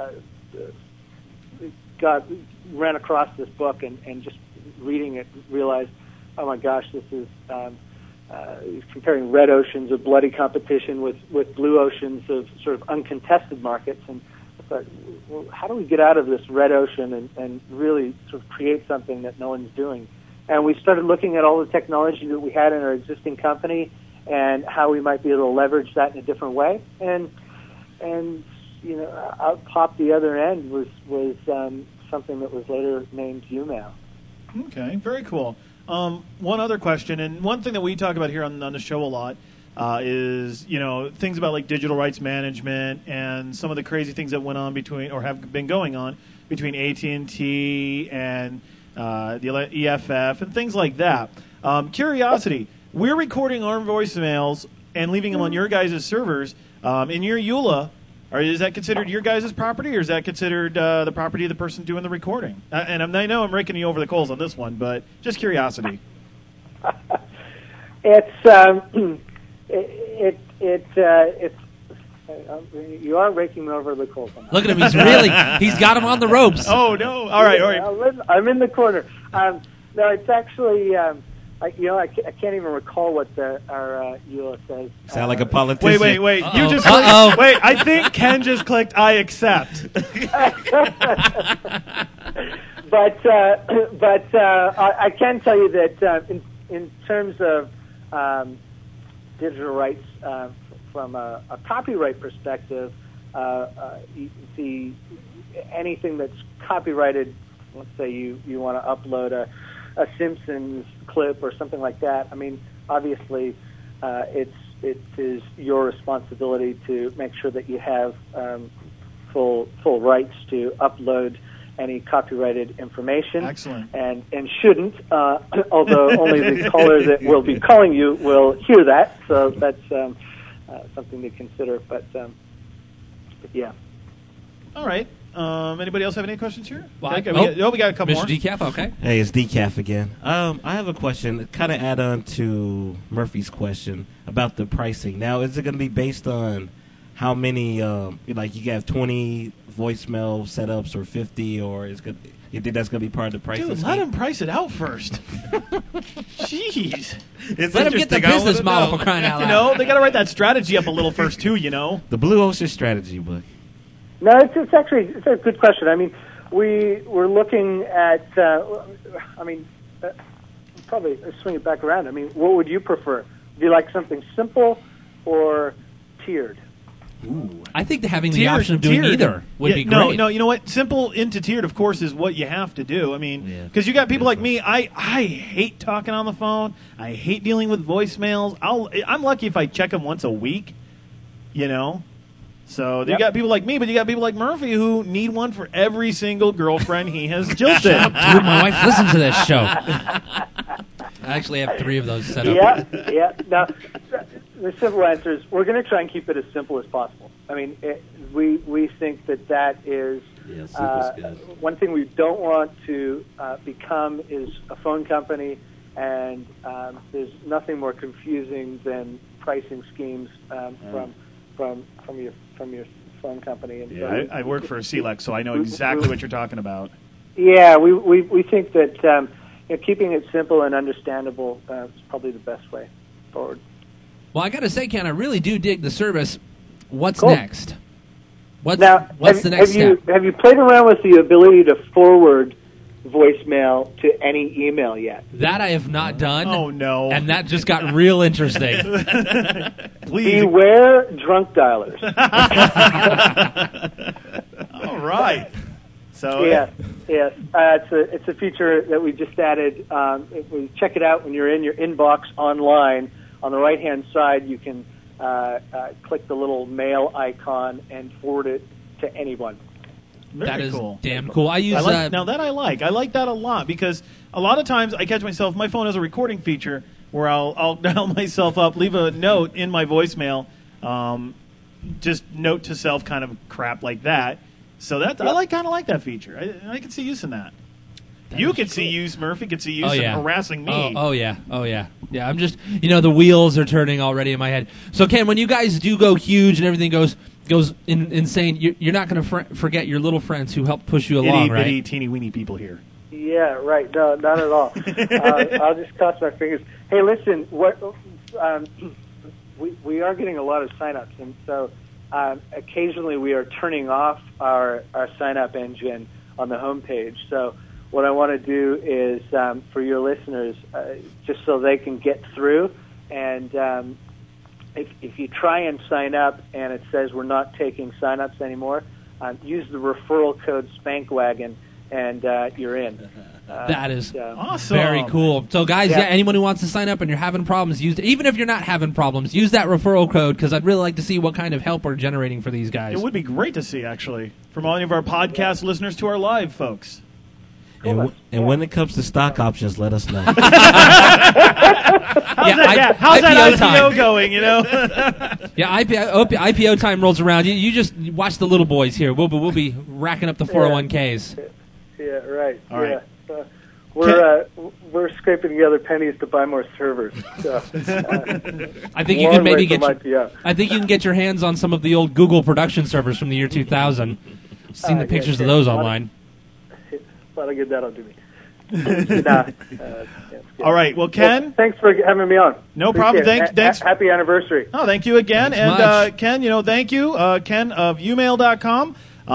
ran across this book and just reading it realized, oh my gosh, this is comparing red oceans of bloody competition with blue oceans of sort of uncontested markets. And I thought, well, how do we get out of this red ocean and really sort of create something that no one's doing? And we started looking at all the technology that we had in our existing company and how we might be able to leverage that in a different way. And out popped the other end was something that was later named Umail. Okay, very cool. One other question, and one thing that we talk about here on the show a lot is, things about like digital rights management and some of the crazy things that went on between, or have been going on between AT&T and the EFF and things like that. Curiosity, we're recording our voicemails and leaving them on your guys' servers. In your EULA, is that considered your guys' property, or is that considered the property of the person doing the recording? And I know I'm raking you over the coals on this one, but just curiosity. You are raking me over the coals. Look at him. He's got him on the ropes. Oh, no. All right. I'm in the corner. No, it's actually, I can't even recall what our EULA says. Sound like a politician. Wait. Uh-oh. You just clicked. Wait, I think Ken just clicked I accept. But I can tell you that in terms of digital rights from a copyright perspective, anything that's copyrighted, let's say you want to upload a Simpsons clip or something like that. I mean, obviously, it is your responsibility to make sure that you have full rights to upload any copyrighted information. Excellent. And shouldn't, although only the caller that will be calling you will hear that. So that's something to consider. But yeah. All right. Anybody else have any questions here? Well, Okay, we got a couple Mr. more. Decaf, okay. Hey, it's Decaf again. I have a question, kind of add on to Murphy's question about the pricing. Now, is it going to be based on how many, like you have 20 voicemail setups or 50, or you think that's going to be part of the pricing Dude, scheme? let him price it out first. Jeez. Let him get the business model for crying out loud. They got to write that strategy up a little first, too, The Blue Ocean Strategy book. No, it's actually a good question. I mean, we're looking at. Probably swing it back around. I mean, what would you prefer? Do you like something simple or tiered? Ooh. I think having the option of doing either would be great. No, you know what? Simple into tiered, of course, is what you have to do. I mean, because you got people like me. I hate talking on the phone. I hate dealing with voicemails. I'm lucky if I check them once a week. So you got people like me, but you got people like Murphy who need one for every single girlfriend he has jilted. Dude, my wife listens to this show. I actually have 3 of those set up. Yeah. Now, the simple answer is we're going to try and keep it as simple as possible. I mean, we think that is one thing we don't want to become is a phone company, and there's nothing more confusing than pricing schemes from your phone company. And so I work for a CLEC, so I know exactly what you're talking about. Yeah, we think that keeping it simple and understandable is probably the best way forward. Well, I got to say, Ken, I really do dig the service. What's Cool. next? What's the next step? Have you played around with the ability to forward voicemail to any email yet? That I have not done. Oh, no. And that just got real interesting. Please. Beware drunk dialers. All right. So yes. It's a feature that we just added. We check it out when you're in your inbox online. On the right-hand side, you can click the little mail icon and forward it to anyone. That is cool. damn cool. I use now that I like that a lot because a lot of times I catch myself. My phone has a recording feature where I'll dial myself up, leave a note in my voicemail, just note to self kind of crap like that. So I kind of like that feature. I can see use in that. You could see use, Murphy could see use in harassing me. Oh yeah. Yeah, I'm just the wheels are turning already in my head. So Ken, when you guys do go huge and everything goes insane, you're not going to forget your little friends who help push you along, right? Itty, teeny, weeny people here. Yeah, right. No, not at all. I'll just cross my fingers. Hey, listen, we are getting a lot of sign-ups, and so occasionally we are turning off our sign-up engine on the homepage. So what I want to do is, for your listeners, just so they can get through, and if you try and sign up and it says we're not taking sign-ups anymore, use the referral code SpankWagon, and you're in. That is awesome. Very cool. So, guys, anyone who wants to sign up and you're having problems, even if you're not having problems, use that referral code because I'd really like to see what kind of help we're generating for these guys. It would be great to see, actually, from all of our podcast listeners to our live folks. And when it comes to stock options, let us know. How's that IPO going, IPO time rolls around. You just watch the little boys here. We'll be racking up the 401ks. Yeah, right. All right. We're scraping together pennies to buy more servers. So, I think you can maybe I think you can get your hands on some of the old Google production servers from the year 2000. Seen the pictures of those online. A lot of good that'll do me. All right. Well, Ken, thanks for having me on. No problem. Thanks. Happy anniversary. Oh, thank you again. Thanks and Ken, thank you, Ken of umail.com.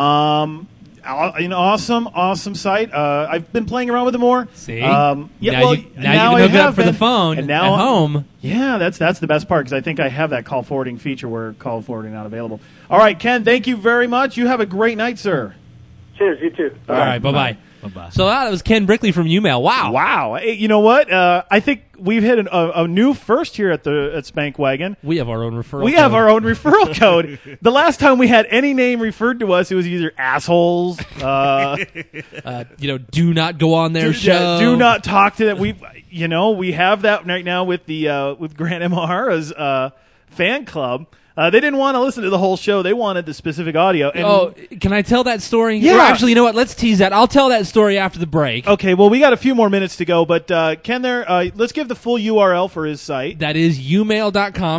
Awesome site. I've been playing around with it more. See? Now you can hook it up for the phone and now at home. Yeah, that's the best part because I think I have that call forwarding feature where call forwarding not available. All right, Ken, thank you very much. You have a great night, sir. Cheers, you too. All right, bye-bye. Bye-bye. So that was Ken Brickley from UMail. Wow. Wow. Hey, you know what? I think we've hit a new first here at Spank Wagon. We have our own referral We code. have our own referral code. The last time we had any name referred to us, it was either assholes. Do not go on their show. Do not talk to them. We have that right now with the with Grant Imahara's fan club. They didn't want to listen to the whole show. They wanted the specific audio. And can I tell that story? Yeah. Or actually, you know what? Let's tease that. I'll tell that story after the break. Okay, well, we got a few more minutes to go, but Ken let's give the full URL for his site. That is umail.com.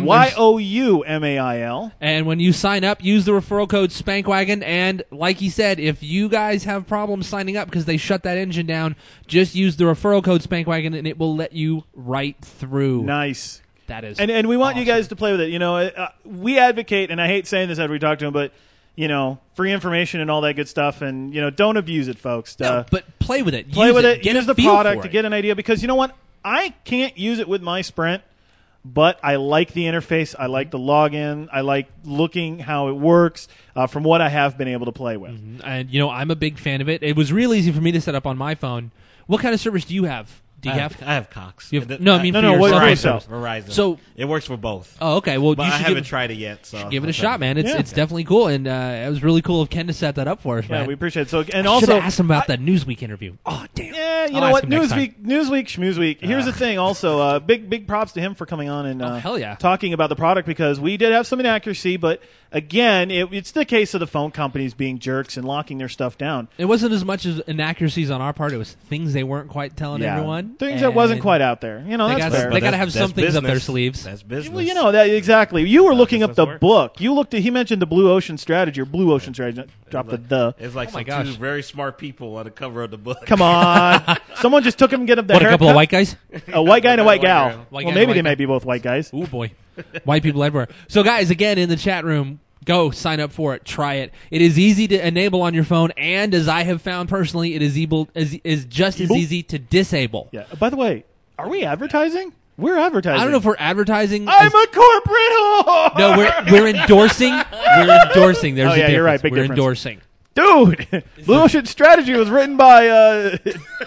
YOUMAIL. And when you sign up, use the referral code SpankWagon. And like he said, if you guys have problems signing up because they shut that engine down, just use the referral code SpankWagon and it will let you right through. Nice. That is and we want awesome. you guys to play with it. We advocate, and I hate saying this after we talk to them, but free information and all that good stuff, and don't abuse it, folks. No, but play with it. Play use with it. Get Use a the feel product for to it. get an idea, because you know what? I can't use it with my Sprint, but I like the interface. I like the login. I like looking how it works from what I have been able to play with. Mm-hmm. And I'm a big fan of it. It was real easy for me to set up on my phone. What kind of service do you have? Do you I have? have Cox. You have, For what yourself. for Verizon. So it works for both. Oh, okay. Well, but you I should haven't tried it yet. So give it a shot, man. It's Yeah. it's definitely cool, and it was really cool of Ken to set that up for us, Yeah, man. we appreciate it. So, and I also, should have asked him about that Newsweek interview. Oh, damn. Yeah, you I'll know ask what? him next time. Newsweek, Schmoozweek. Here's the thing. Also, big props to him for coming on and hell yeah. talking about the product, because we did have some inaccuracy, but again, it's the case of the phone companies being jerks and locking their stuff down. It wasn't as much as inaccuracies on our part. It was things they weren't quite telling everyone. Things that wasn't quite out there. That's fair. They got to have That's some things up their business. sleeves. That's business. Well, that exactly. You were looking up the business works. book. He mentioned the Blue Ocean Strategy, or Blue Ocean Strategy. Drop the. It's like Oh my some gosh. two very smart people on the cover of the book. Come on. Someone just took him and get him the What, a haircut. couple of white guys? A white guy and a white gal. girl. White Well, guy and maybe a they white might guy. be both white guys. Oh, boy. White people everywhere. So, guys, again, in the chat room, go sign up for it. Try it. It is easy to enable on your phone, and as I have found personally, it is just as easy to disable. Yeah. By the way, are we advertising? We're advertising. I don't know if we're advertising. I'm a corporate whore. No, we're endorsing. We're endorsing. There's Oh, a yeah, difference. you're right. Big we're difference. endorsing. Dude, Blue Ocean Strategy was written by.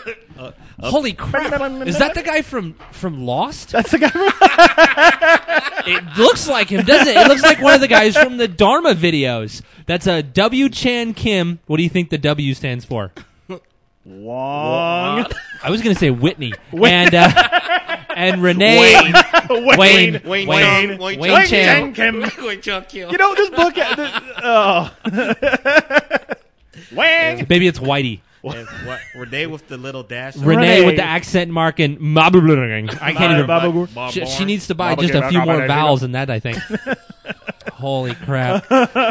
Holy crap! Is that the guy from Lost? That's the guy from. It looks like him, doesn't it? It looks like one of the guys from the Dharma videos. That's a W. Chan Kim. What do you think the W stands for? Wong. I was going to say Whitney. And Renee. Wayne Chan. Kim. Wayne Chung Kill. You know, this book. Wang. Maybe it's Whitey. Renee with the little dash. Renee with the accent mark and I can't even. Bob She Bourne. needs to buy just a few more vowels than that, I think. Holy crap.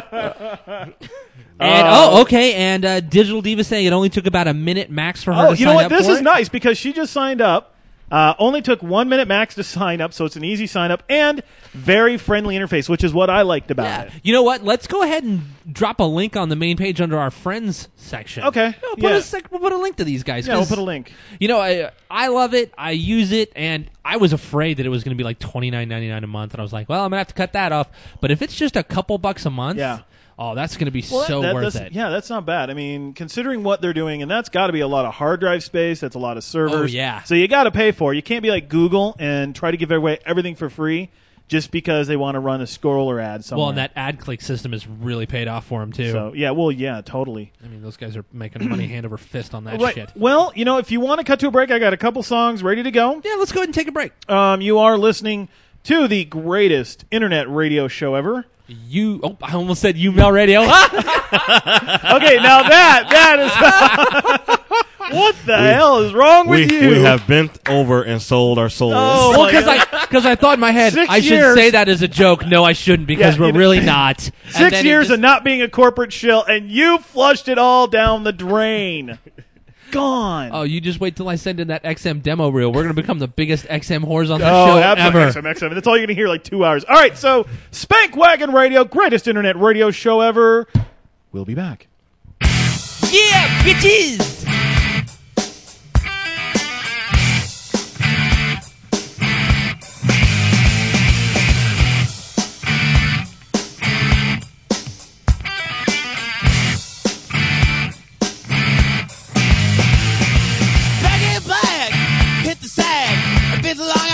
And okay, and Digital Diva saying it only took about a minute max for her to you sign know what? up This for is it. nice, because she just signed up. Only took 1 minute max to sign up, so it's an easy sign up and very friendly interface, which is what I liked about it. You know what? Let's go ahead and drop a link on the main page under our friends section. Okay. We'll put a link to these guys. Yeah, we'll 'cause, put a link. You know, I love it. I use it, and I was afraid that it was going to be like $29.99 a month, and I was like, well, I'm going to have to cut that off. But if it's just a couple bucks a month, oh, that's going to be so worth it. Yeah, that's not bad. I mean, considering what they're doing, and that's got to be a lot of hard drive space. That's a lot of servers. Oh, yeah. So you got to pay for it. You can't be like Google and try to give away everything for free just because they want to run a scroller ad somewhere. Well, and that ad click system has really paid off for them, too. So, yeah, totally. I mean, those guys are making money hand over fist on that Right. shit. Well, you know, if you want to cut to a break, I got a couple songs ready to go. Yeah, let's go ahead and take a break. You are listening to the greatest internet radio show ever. I almost said UMail Radio. Okay, now that is... What the hell is wrong with you? We have bent over and sold our souls. Oh, well, because I thought in my head 6 I should years. say that as a joke. No, I shouldn't, because Yeah, we're you know- really not. 6 years of not being a corporate shill, and you flushed it all down the drain. Gone. Oh, you just wait till I send in that XM demo reel. We're going to become the biggest XM whores on the Oh, show absolutely. ever. XM. That's all you're going to hear, like 2 hours. All right, so Spank Wagon Radio, greatest internet radio show ever. We'll be back. Yeah, bitches!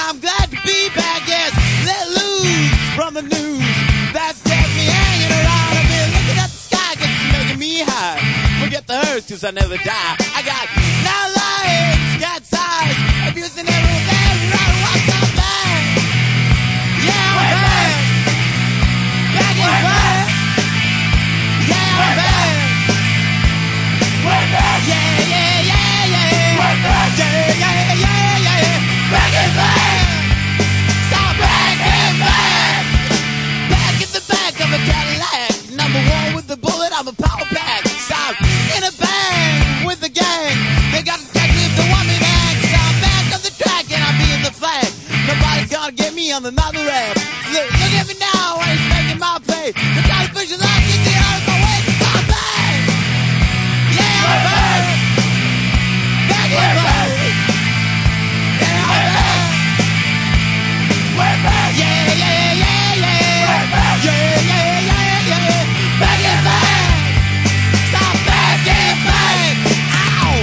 I'm glad to be back, yes. Let loose from the news that's kept me hanging around. I've been looking at the sky, cause it's making me high. Forget the hurts, cause I never die. I got 9 lives, cat's eyes, abusing everything, right? What's up, man? Yeah, I'm back. Back in black. Yeah, I'm back. We're back. Yeah, yeah, yeah, yeah. We're back. Yeah, yeah, yeah, yeah. Back in black. So back in black. Back in the back of a Cadillac. Number 1 with the bullet, I'm a power pack. So I'm in a bang with the gang. They got to catch me if they want me back. So I'm back on the track and I'm being the flag. Nobody's gonna get me on another rap. Look at me now, I ain't making my play. The kind of picture that I can get out of my way. I'm back. Yeah, I'm back. Back in black. Yeah, I'm back. We're back. Yeah, yeah, yeah, yeah. We're back. Yeah, yeah, yeah, yeah. Back in black. Stop back in black. Ow.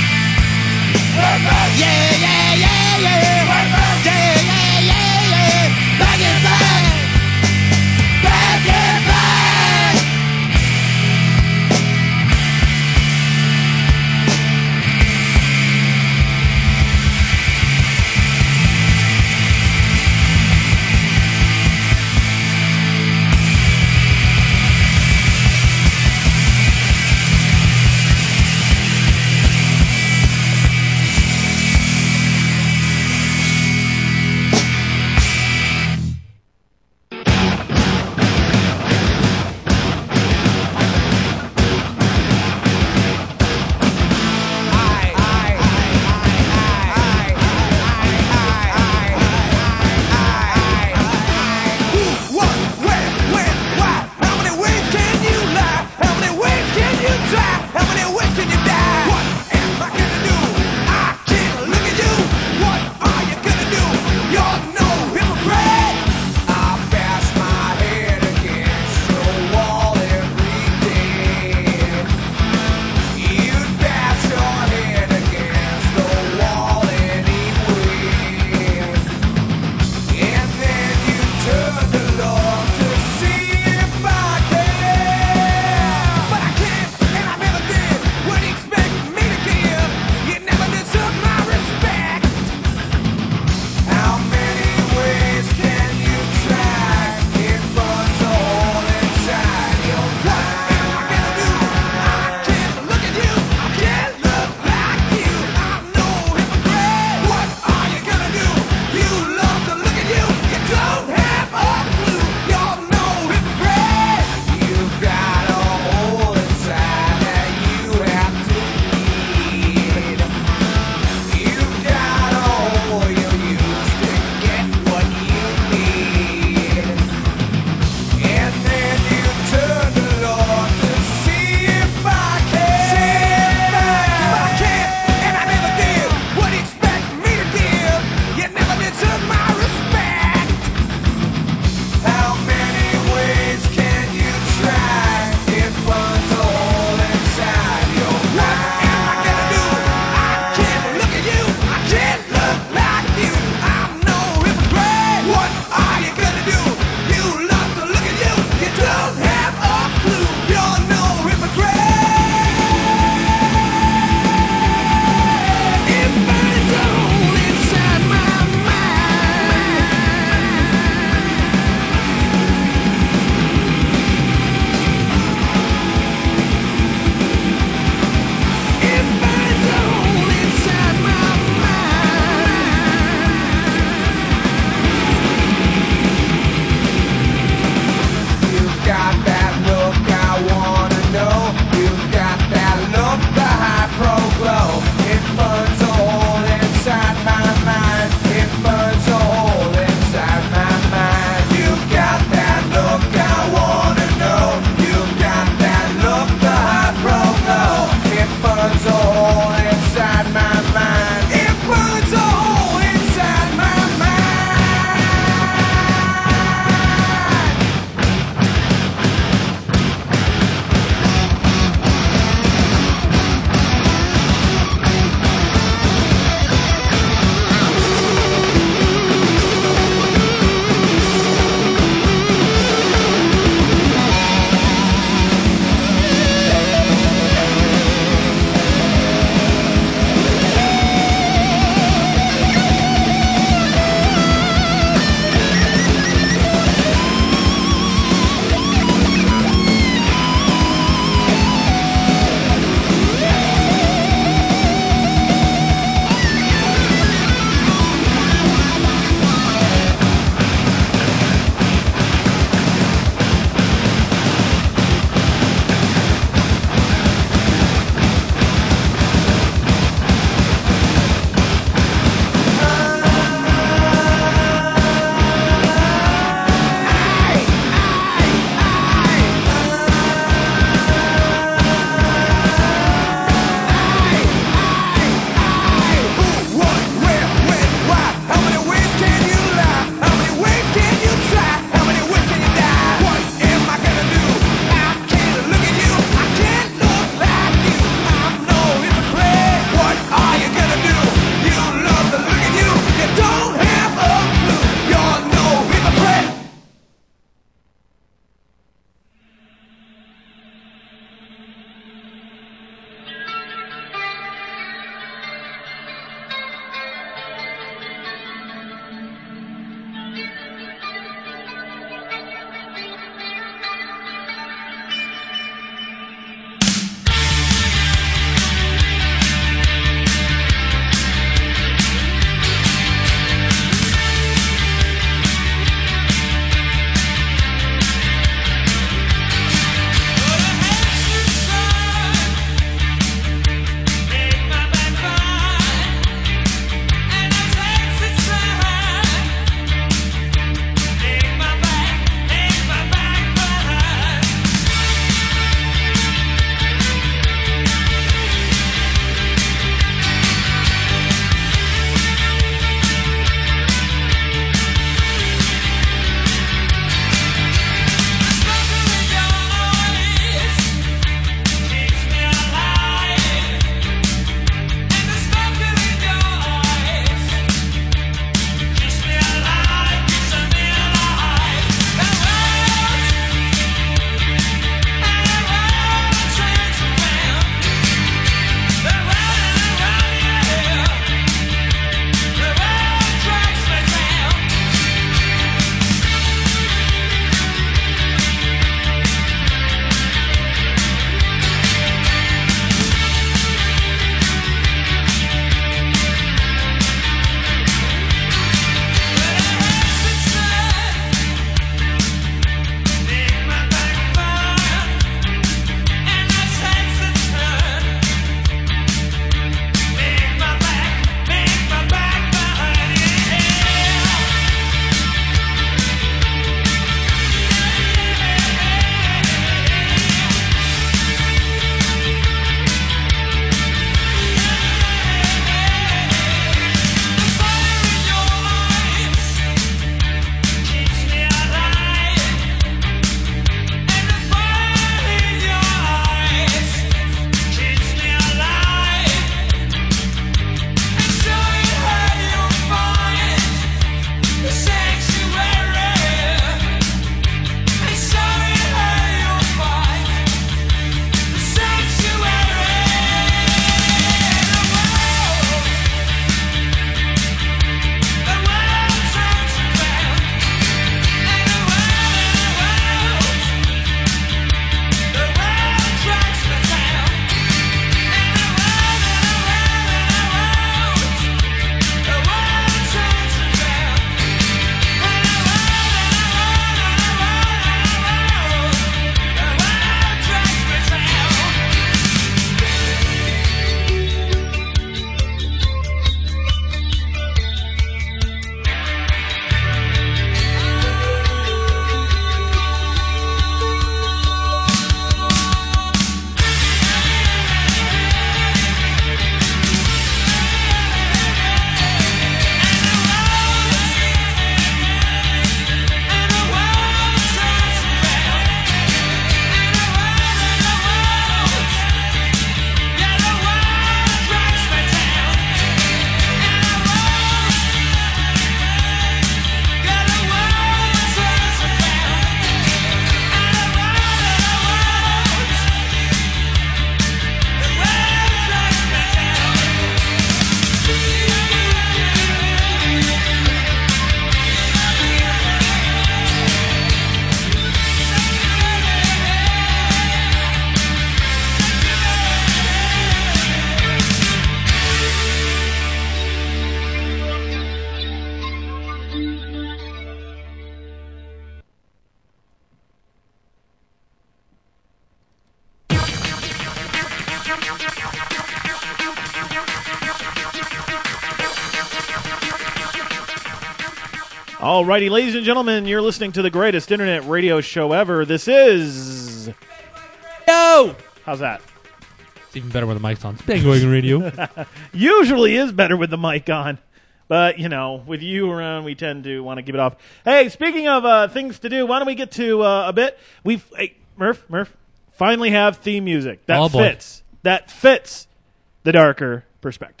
Alrighty, ladies and gentlemen, you're listening to the greatest internet radio show ever. This is... Yo! How's that? It's even better with the mic's on. Spangwagon Radio. Usually is better with the mic on. But, you know, with you around, we tend to want to keep it off. Hey, speaking of things to do, why don't we get to a bit? Murph, finally have theme music. That fits. That fits the darker perspective.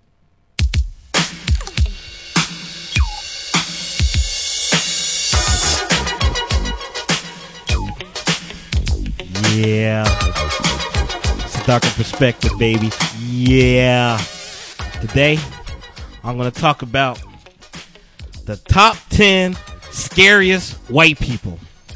Yeah. It's a darker perspective, baby. Yeah. Today, I'm going to talk about the top 10 scariest white people.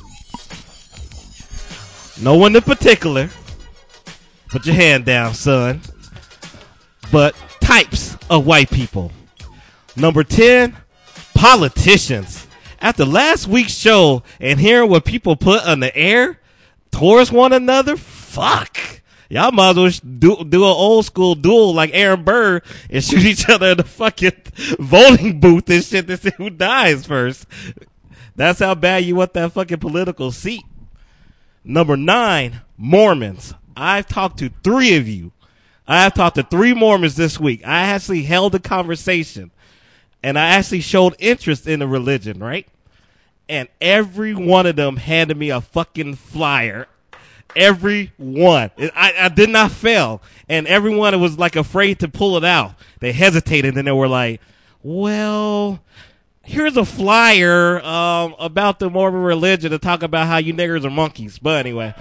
No one in particular. Put your hand down, son. But types of white people. Number 10, politicians. After last week's show and hearing what people put on the air towards one another, fuck. Y'all might as well do an old school duel like Aaron Burr and shoot each other in the fucking voting booth and shit to see who dies first. That's how bad you want that fucking political seat. Number 9, Mormons. I've talked to 3 of you. I have talked to 3 Mormons this week. I actually held a conversation and I actually showed interest in the religion, right? And every one of them handed me a fucking flyer. Every one. I did not fail. And everyone was like afraid to pull it out. They hesitated and they were like, well, here's a flyer about the Mormon religion to talk about how you niggers are monkeys. But anyway.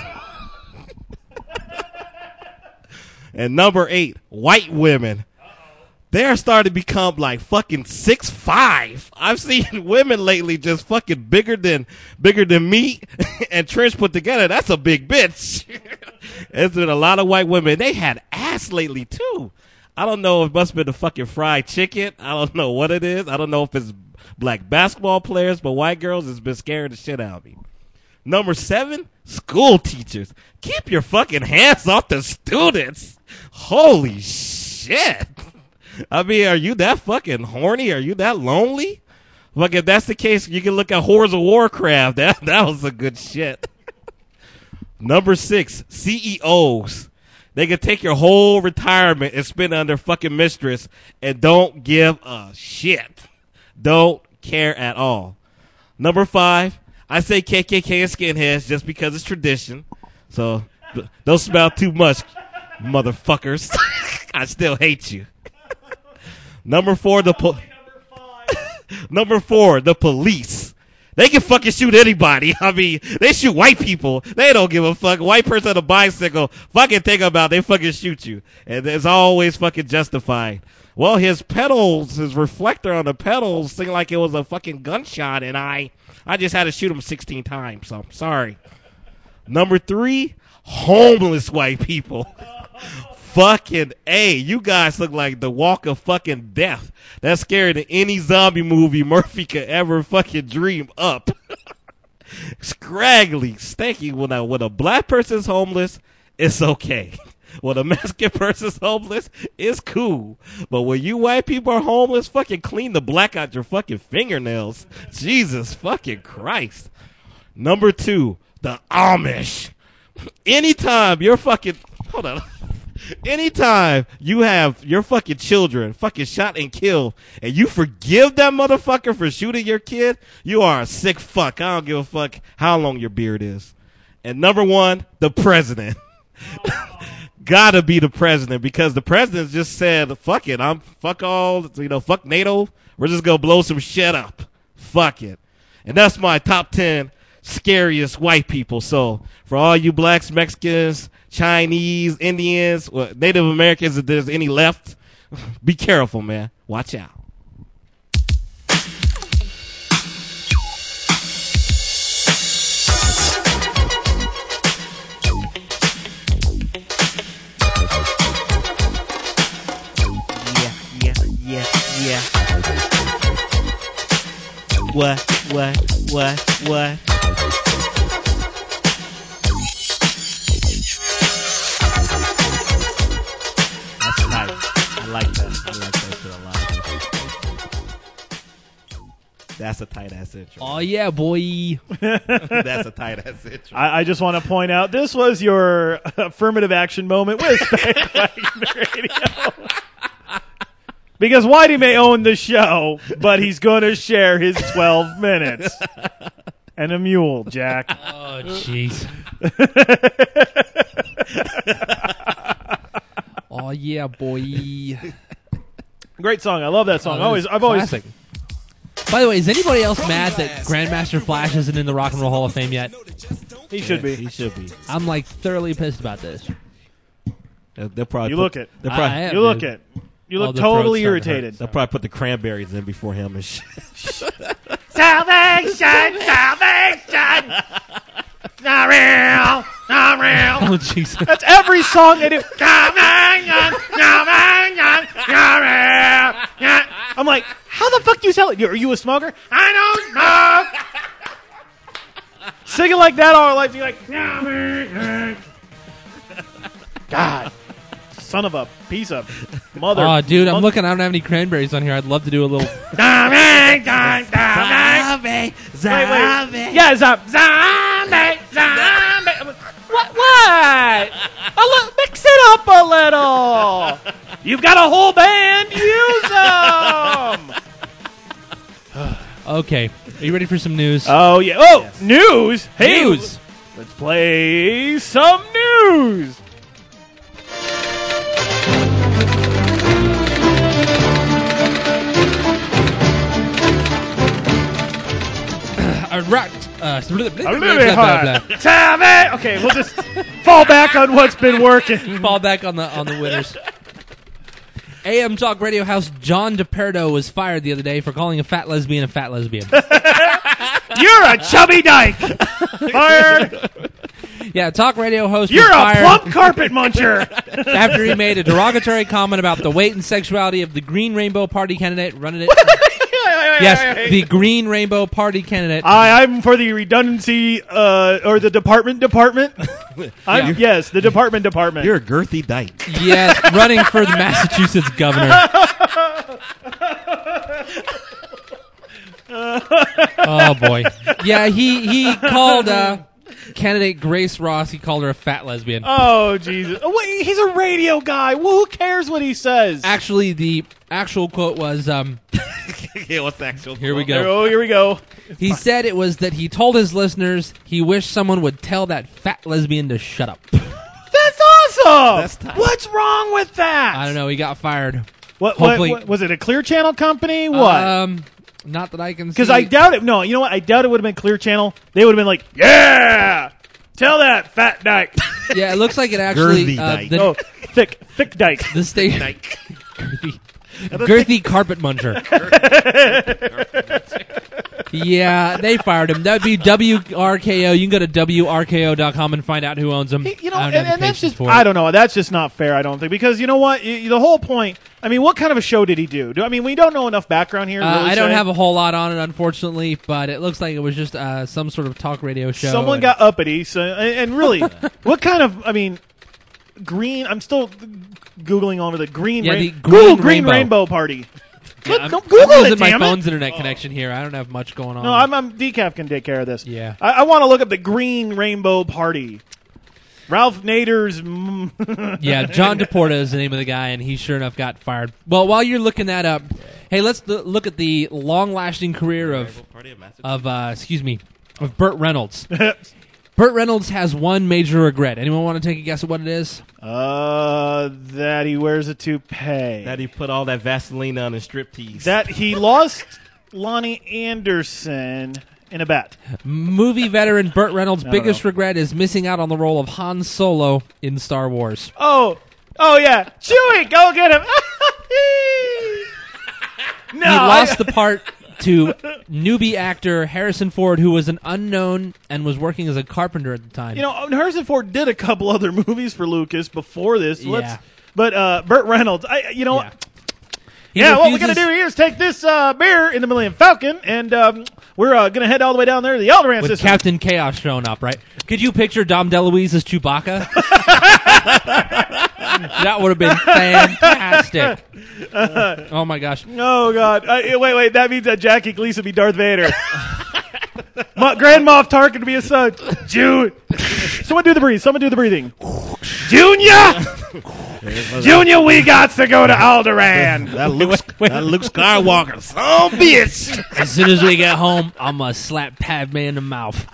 And number 8, white women. They're starting to become like fucking 6'5". I've seen women lately just fucking bigger than me and Trish put together. That's a big bitch. There's been a lot of white women. They had ass lately too. I don't know if it must have been the fucking fried chicken. I don't know what it is. I don't know if it's black basketball players, but white girls has been scaring the shit out of me. Number 7, school teachers. Keep your fucking hands off the students. Holy shit. I mean, are you that fucking horny? Are you that lonely? Like, if that's the case, you can look at Horrors of Warcraft. That was a good shit. Number 6, CEOs. They can take your whole retirement and spend it on their fucking mistress and don't give a shit. Don't care at all. Number 5, I say KKK and skinheads just because it's tradition. So, don't smell too much, motherfuckers. I still hate you. Number 4, the police. They can fucking shoot anybody. I mean, they shoot white people. They don't give a fuck. White person on a bicycle, fucking think about it, they fucking shoot you. And it's always fucking justified. Well, his reflector on the pedals seemed like it was a fucking gunshot, and I just had to shoot him 16 times, so I'm sorry. Number 3, homeless white people. Fucking A, you guys look like the walk of fucking death. That's scarier than any zombie movie Murphy could ever fucking dream up. Scraggly, stanky. When a black person's homeless, it's okay. When a Mexican person's homeless, it's cool. But when you white people are homeless, fucking clean the black out your fucking fingernails. Jesus fucking Christ. Number 2, the Amish. Anytime you're fucking... Hold on. Anytime you have your fucking children fucking shot and killed and you forgive that motherfucker for shooting your kid, you are a sick fuck. I don't give a fuck how long your beard is. And number 1, the president. Gotta be the president because the president just said, fuck it. Fuck NATO. We're just gonna blow some shit up. Fuck it. And that's my top 10 scariest white people. So for all you blacks, Mexicans, Chinese, Indians, Native Americans, if there's any left, be careful, man. Watch out. Yeah. What? That's nice. I like that shit a lot. That's a tight ass intro. Oh yeah, boy. That's a tight ass intro. I just want to point out this was your affirmative action moment with Spank Wagon Radio. Because Whitey may own the show, but he's going to share his 12 minutes. And a mule, Jack. Oh, jeez. Oh, yeah, boy. Great song. I love that song. I've always. Classic. By the way, is anybody else mad that Grandmaster Flash isn't in the Rock and Roll Hall of Fame yet? He should be. He should be. I'm like thoroughly pissed about this. They'll probably You look it. I am, You look dude. it. You Oh, look the totally throat's starting to irritated. They'll probably put the Cranberries in before him and shit. Salvation! Salvation! Not real! Not real! Oh, Jesus. That's every song they do. I'm like, how the fuck do you sell it? Are you a smoker? I don't smoke! Singing like that all our life, you're like, God. Son of a piece of mother. Oh, dude, I'm looking. I don't have any cranberries on here. I'd love to do a little. Zombie. Wait. Yeah, zombie. What? Mix it up a little. You've got a whole band. Use them. Okay, are you ready for some news? Oh, yeah. Oh, yes. News. Hey, news. Let's play some news. Okay, we'll just fall back on what's been working. Fall back on the winners. AM Talk Radio host John DePerdo was fired the other day for calling a fat lesbian a fat lesbian. You're a chubby dyke. Fired. Yeah, talk radio host You're was a fired plump carpet muncher. after he made a derogatory comment about the weight and sexuality of the Green Rainbow Party candidate running it. Yes, the Green Rainbow Party candidate. I'm for the redundancy or the department. Yes, the department. You're a girthy dyke. Yes, running for the Massachusetts governor. Oh boy. Yeah, he called candidate Grace Ross. He called her a fat lesbian. Oh Jesus! Oh, wait, he's a radio guy. Well, who cares what he says? Actually, the actual quote was. Yeah, what's the actual? Here we go. Oh, here we go. He said it was that he told his listeners he wished someone would tell that fat lesbian to shut up. That's awesome. That's tight. What's wrong with that? I don't know. He got fired. What Hopefully, was it? A Clear Channel company? What? Not that I can see. Because I doubt it. No, you know what? I doubt it would have been Clear Channel. They would have been like, yeah, tell that fat dyke. Yeah, it looks like it actually. Thick dyke. The state. Girthy carpet muncher. Yeah, they fired him. That would be WRKO. You can go to WRKO.com and find out who owns them. You know, and that's just, I don't know. That's just not fair, I don't think. Because you know what? The whole point, I mean, what kind of a show did he do? I mean, we don't know enough background here. I don't have a whole lot on it, unfortunately, but it looks like it was just some sort of talk radio show. Someone got uppity. And really, what kind of, I mean, green, I'm still Googling over the green, green rainbow party. Yeah, I'm using my phone's internet connection here. I don't have much going on. No, I'm Decaf can take care of this. Yeah. I want to look up the Green Rainbow Party. Ralph Nader's... Yeah, John DePorta is the name of the guy, and he sure enough got fired. Well, while you're looking that up, hey, let's look at the long-lasting career of Burt Reynolds. Burt Reynolds has one major regret. Anyone want to take a guess at what it is? That he wears a toupee. That he put all that Vaseline on his striptease. That he lost Lonnie Anderson in a bet. Movie veteran Burt Reynolds' biggest regret is missing out on the role of Han Solo in Star Wars. Oh yeah. Chewie, go get him. No, he lost the part to newbie actor Harrison Ford, who was an unknown and was working as a carpenter at the time. You know, Harrison Ford did a couple other movies for Lucas before this. Yeah. But Burt Reynolds, what we're going to do here is take this beer in the Millennium Falcon, and we're going to head all the way down there to the Alderaan with system. Captain Chaos showing up, right? Could you picture Dom DeLuise as Chewbacca? That would have been fantastic. Oh my gosh. Oh God! Wait. That means that Jackie Gleason would be Darth Vader. Grand Moff Tarkin to be his son. June. Someone do the breathing. Junior, we got to go to Alderaan. That Luke Skywalker. Oh, bitch. As soon as we get home, I'm going to slap Padme in the mouth.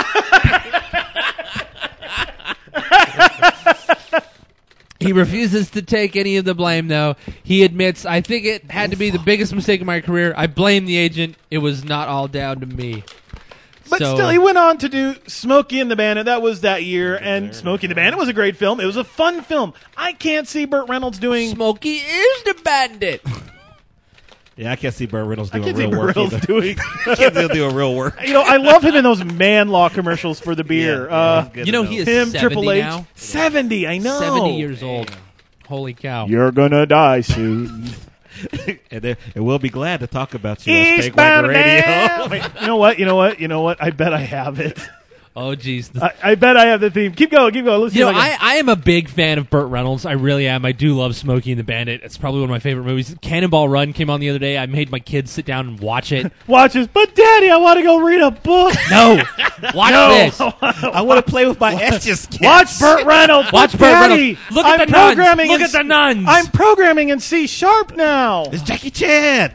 He refuses to take any of the blame, though. He admits, I think it had to be the biggest mistake of my career. I blame the agent. It was not all down to me. But still, he went on to do Smokey and the Bandit. That was that year, and Smokey and the Bandit was a great film. It was a fun film. I can't see Burt Reynolds doing... Smokey is the Bandit. Yeah, I can't see Burt Reynolds doing real real work either. I can't do real work. You know, I love him in those Man Law commercials for the beer. You know, he is him, 70 Triple H. now. 70, I know. 70 years old. Holy cow. You're gonna die soon. And we'll be glad to talk about you on Eastbound Spank Radio. Wait, you know what? I bet I have it. Oh, jeez. I bet I have the theme. Keep going. Let's see You know, if I can- I am a big fan of Burt Reynolds. I really am. I do love Smokey and the Bandit. It's probably one of my favorite movies. Cannonball Run came on the other day. I made my kids sit down and watch it. Watch this. But, Daddy, I want to go read a book. No. Watch this. I want to play with my etches. Watch Burt Reynolds. Watch Burt Daddy, Reynolds. Look at I'm the nuns. programming Look in at the nuns. I'm programming in C# now. It's Jackie Chan.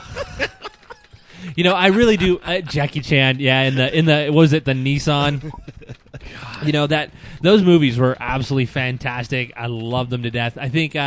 You know, I really do. Jackie Chan, yeah, in the was it the Nissan? You know, those movies were absolutely fantastic. I love them to death. I think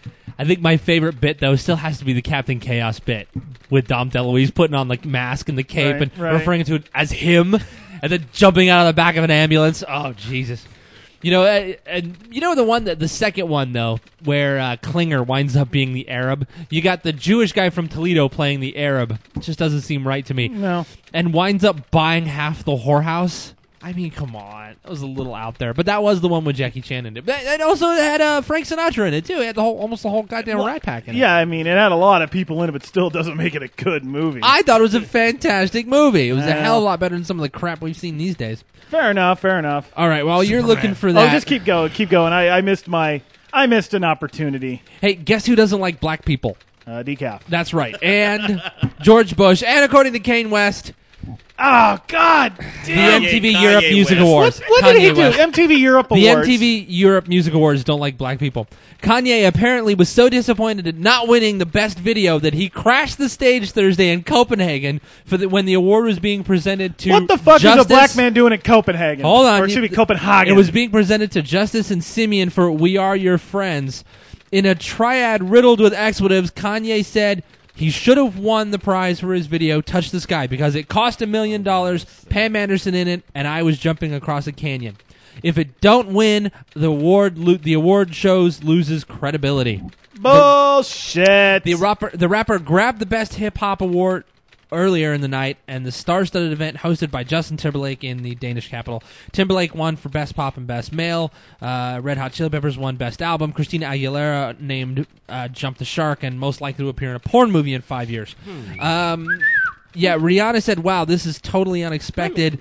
my favorite bit though still has to be the Captain Chaos bit with Dom DeLuise putting on the mask and the cape and referring to it as him, and then jumping out of the back of an ambulance. Oh Jesus! You know, and you know the second one though, where Klinger winds up being the Arab. You got the Jewish guy from Toledo playing the Arab. It just doesn't seem right to me. No. And winds up buying half the whorehouse. I mean, come on. That was a little out there. But that was the one with Jackie Chan in it. It also had Frank Sinatra in it, too. It had almost the whole goddamn Rat Pack in it. Yeah, I mean, it had a lot of people in it, but still doesn't make it a good movie. I thought it was a fantastic movie. It was a hell of a lot better than some of the crap we've seen these days. Fair enough. All right, well, you're looking for that. Oh, just keep going. I missed an opportunity. Hey, guess who doesn't like black people? Decaf. That's right. And George Bush. And according to Kanye West... Oh, God damn. The MTV Europe Music Awards. What did he do? MTV Europe Awards. The MTV Europe Music Awards don't like black people. Kanye apparently was so disappointed at not winning the best video that he crashed the stage Thursday in Copenhagen when the award was being presented to What the fuck Justice. is a black man doing in Copenhagen? Hold on. Or excuse me, Copenhagen. It was being presented to Justice and Simeon for We Are Your Friends. In a triad riddled with expletives, Kanye said... he should have won the prize for his video, Touch the Sky, because it cost $1 million, Pam Anderson in it, and I was jumping across a canyon. If it don't win, the award shows loses credibility. Bullshit. The rapper grabbed the Best Hip Hop Award earlier in the night, and the star-studded event hosted by Justin Timberlake in the Danish capital. Timberlake won for Best Pop and Best Male. Red Hot Chili Peppers won Best Album. Christina Aguilera named Jump the Shark and most likely to appear in a porn movie in 5 years. Yeah, Rihanna said, wow, this is totally unexpected.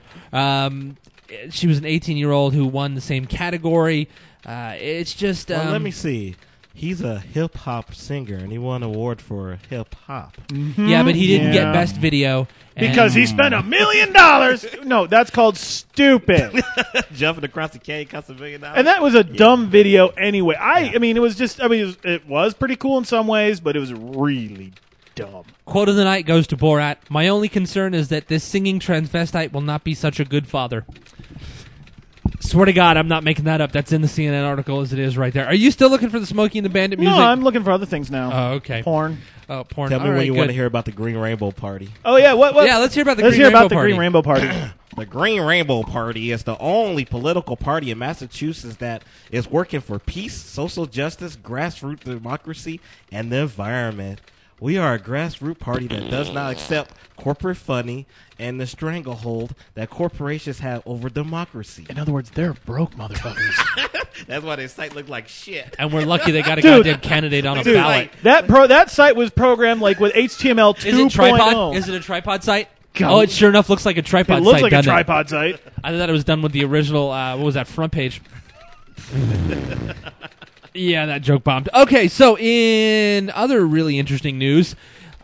She was an 18-year-old who won the same category. It's just... Well, let me see. He's a hip-hop singer, and he won an award for hip-hop. Mm-hmm. Yeah, but he didn't get Best Video. Because he spent $1 million. No, that's called stupid. Jumping across the canyon cost $1 million. And that was a dumb video anyway. I mean, it was just, it was pretty cool in some ways, but it was really dumb. Quote of the night goes to Borat. My only concern is that this singing transvestite will not be such a good father. Swear to God, I'm not making that up. That's in the CNN article as it is right there. Are you still looking for the Smokey and the Bandit music? No, I'm looking for other things now. Oh, okay. Porn. Oh, porn. Tell me All when you right, want good. to hear about the Green Rainbow Party. Oh, yeah. What? Yeah, let's hear about the Green Rainbow Party. The Green Rainbow Party is the only political party in Massachusetts that is working for peace, social justice, grassroots democracy, and the environment. We are a grassroots party that does not accept corporate funding and the stranglehold that corporations have over democracy. In other words, they're broke motherfuckers. That's why their site looked like shit. And we're lucky they got a goddamn candidate on a ballot. That site was programmed like with HTML 2.0. Is it tripod? Is it a tripod site? God. Oh, it sure enough looks like a tripod site. It looks like a doesn't tripod site. I thought it was done with the original, what was that, front page? Yeah, that joke bombed. Okay, so in other really interesting news,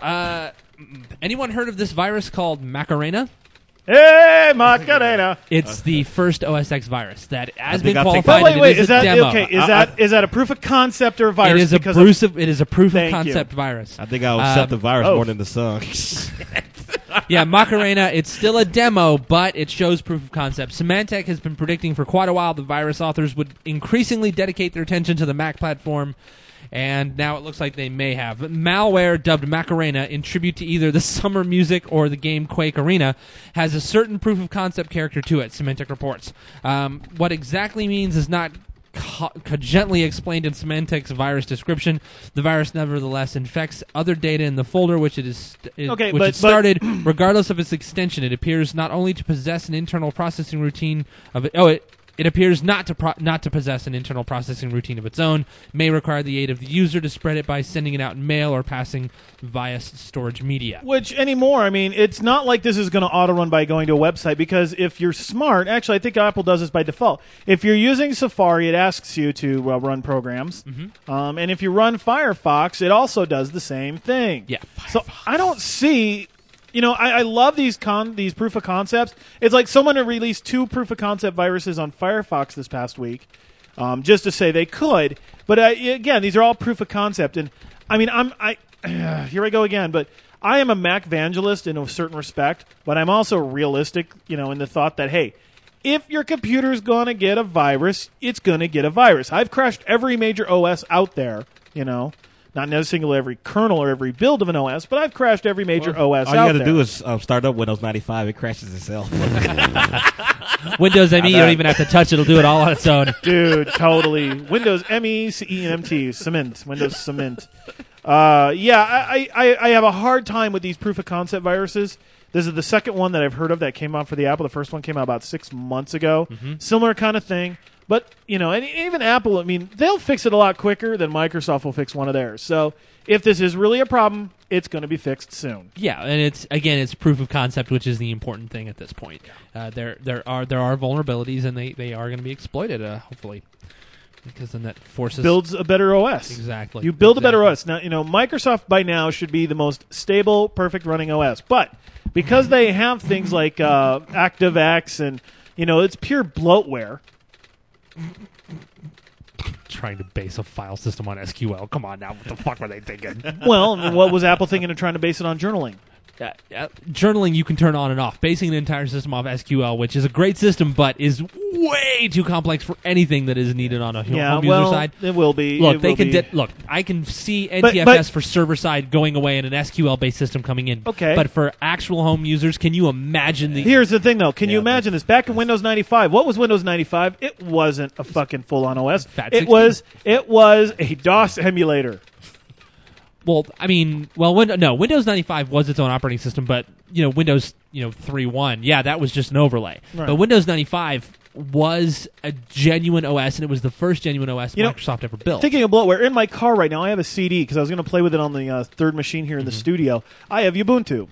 anyone heard of this virus called Macarena? Hey, Macarena! It's the first OS X virus that has I been think I'll take qualified. that. and Wait, it is a that demo. okay? Is that a proof of concept or a virus? It is a because proof of Thank concept virus. I think I'll accept the virus oh. more than the song. Yeah, Macarena, it's still a demo, but it shows proof of concept. Symantec has been predicting for quite a while the virus authors would increasingly dedicate their attention to the Mac platform, and now it looks like they may have. Malware dubbed Macarena, in tribute to either the summer music or the game Quake Arena, has a certain proof of concept character to it, Symantec reports. What exactly means is not gently explained in Symantec's virus description. The virus nevertheless infects other data in the folder which it started. Regardless of its extension, it appears not only to possess an internal processing routine of it. It appears not to possess an internal processing routine of its own. May require the aid of the user to spread it by sending it out in mail or passing via storage media. Which anymore, I mean, it's not like this is going to auto-run by going to a website, because if you're smart, actually I think Apple does this by default. If you're using Safari, it asks you to run programs. Mm-hmm. And if you run Firefox, it also does the same thing. Yeah, So I don't see... I love these proof of concepts. It's like someone had released 2 proof of concept viruses on Firefox this past week, just to say they could. But again, these are all proof of concept. And I mean, here I go again. But I am a Mac evangelist in a certain respect, but I'm also realistic, in the thought that, hey, if your computer's going to get a virus, it's going to get a virus. I've crashed every major OS out there, Not necessarily every kernel or every build of an OS, but I've crashed every major OS all out there. you got to do is start up Windows 95. It crashes itself. Windows ME, you don't even have to touch it. It'll do it all on its own. Dude, totally. Windows ME, CEMT, Cement, Windows Cement. I have a hard time with these proof of concept viruses. This is the second one that I've heard of that came out for the Apple. The first one came out about 6 months ago. Mm-hmm. Similar kind of thing. But, and even Apple, I mean, they'll fix it a lot quicker than Microsoft will fix one of theirs. So if this is really a problem, it's going to be fixed soon. Yeah, and it's proof of concept, which is the important thing at this point. There are vulnerabilities, and they are going to be exploited, hopefully, because then that builds a better OS. Exactly. You build a better OS. Now, Microsoft by now should be the most stable, perfect running OS, but because they have things like ActiveX and it's pure bloatware. Trying to base a file system on SQL. Come on now, what the fuck were they thinking? Well, what was Apple thinking of trying to base it on journaling? Journaling you can turn on and off. Basing an entire system off SQL, which is a great system, but is way too complex for anything that is needed on a home user side. It will be. Look, I can see NTFS for server side going away and an SQL based system coming in. Okay, but for actual home users, can you imagine the? Here's the thing, though. Can you imagine this? Back in Windows 95, what was Windows 95? It wasn't a fucking full on OS. It was a DOS emulator. Well, I mean, Windows 95 was its own operating system, but Windows 3.1, that was just an overlay. Right. But Windows 95 was a genuine OS, and it was the first genuine OS Microsoft ever built. Thinking of bloatware, in my car right now, I have a CD because I was going to play with it on the third machine here in the studio. I have Ubuntu.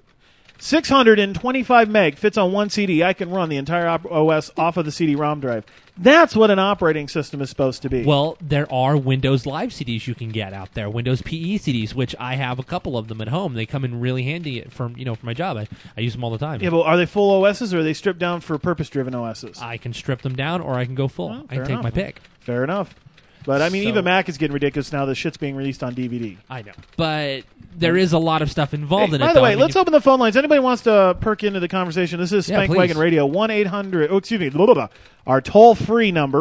625 meg fits on one CD. I can run the entire OS off of the CD-ROM drive. That's what an operating system is supposed to be. Well, there are Windows Live CDs you can get out there. Windows PE CDs, which I have a couple of them at home. They come in really handy for my job. I use them all the time. Yeah, but are they full OSs or are they stripped down for purpose-driven OSs? I can strip them down or I can go full. I can take my pick. Fair enough. But, I mean, even Mac is getting ridiculous now. The shit's being released on DVD. I know. But there is a lot of stuff involved in it. By the way, let's open the phone lines. Anybody wants to perk into the conversation, this is Spank Wagon Radio, 1-800, our toll-free number,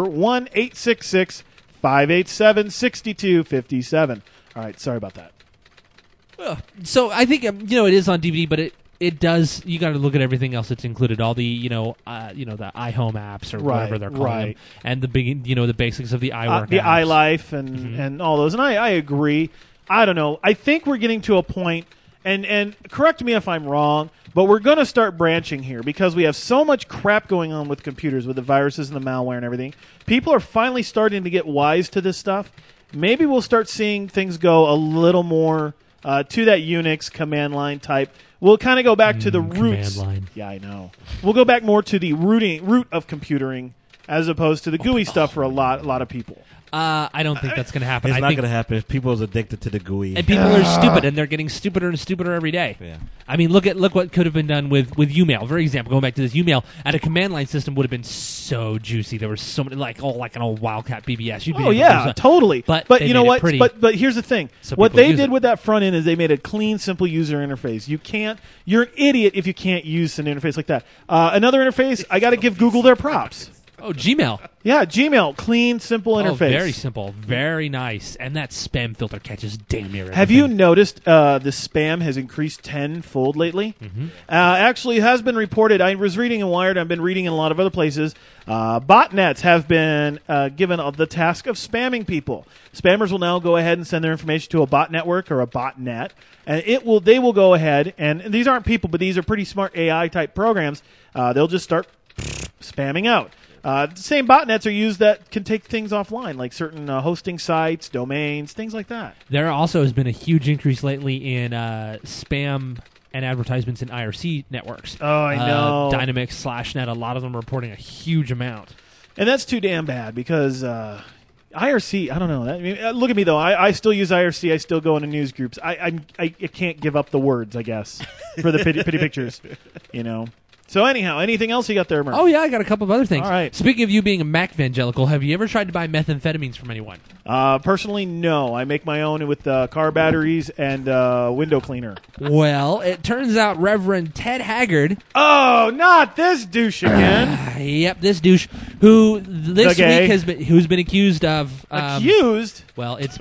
1-866-587-6257. All right, sorry about that. So I think, it is on DVD, but it does. You got to look at everything else that's included. All the the iHome apps or whatever they're calling them, and the big the basics of the iWork, the apps. iLife, and all those. And I agree. I don't know. I think we're getting to a point, and correct me if I'm wrong, but we're going to start branching here because we have so much crap going on with computers, with the viruses and the malware and everything. People are finally starting to get wise to this stuff. Maybe we'll start seeing things go a little more to that Unix command line type. We'll kind of go back to the roots. Command line. Yeah, I know. We'll go back more to the root of computering as opposed to the GUI stuff for a lot of people. I don't think that's going to happen. It's I not think going to happen if people is addicted to the GUI. and people are stupid, and they're getting stupider and stupider every day. Yeah. I mean, look what could have been done with Umail. For example, going back to this, Umail at a command line system would have been so juicy. There was so many, like an old Wildcat BBS. You'd be able to do totally. But you know what? But here's the thing. So What people they use did it. with that front end is they made a clean, simple user interface. You're an idiot if you can't use an interface like that. Another interface, I got to give Google their props. Oh, Gmail. Yeah, Gmail, clean, simple interface. Oh, very simple, very nice, and that spam filter catches damn near everything. Have you noticed the spam has increased tenfold lately? Mm-hmm. Actually, it has been reported. I was reading in Wired. I've been reading in a lot of other places. Botnets have been given the task of spamming people. Spammers will now go ahead and send their information to a bot network or a botnet, and they will go ahead, and these aren't people, but these are pretty smart AI-type programs. They'll just start spamming out. The same botnets are used that can take things offline, like certain hosting sites, domains, things like that. There also has been a huge increase lately in spam and advertisements in IRC networks. Oh, I know. Dynamics, SlashNet, a lot of them are reporting a huge amount. And that's too damn bad because IRC, I don't know. I mean, look at me, though. I still use IRC. I still go into news groups. I can't give up the words, I guess, for the pity pictures, you know. So anyhow, anything else you got there, Murph? Oh, yeah, I got a couple of other things. All right. Speaking of you being a Mac evangelical, have you ever tried to buy methamphetamines from anyone? Personally, no. I make my own with car batteries and window cleaner. Well, it turns out Reverend Ted Haggard... Oh, not this douche again. Yep, this douche, who this week who's been accused of... accused? Well, it's...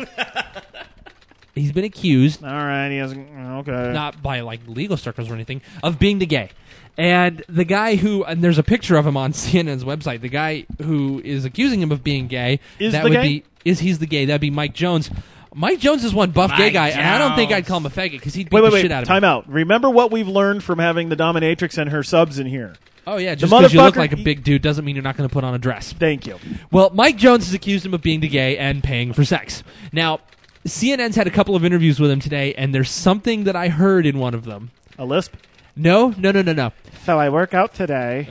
He's been accused... All right, he hasn't... Okay. Not by, legal circles or anything, of being the gay. And the guy who, and there's a picture of him on CNN's website, the guy who is accusing him of being gay, he's the gay, that'd be Mike Jones. Mike Jones is one buff gay guy, and I don't think I'd call him a faggot because he'd beat the shit out of him. Time out. Remember what we've learned from having the dominatrix and her subs in here. Oh, yeah, just because you look like a big dude doesn't mean you're not going to put on a dress. Thank you. Well, Mike Jones has accused him of being the gay and paying for sex. Now, CNN's had a couple of interviews with him today, and there's something that I heard in one of them. A lisp? No. So I work out today.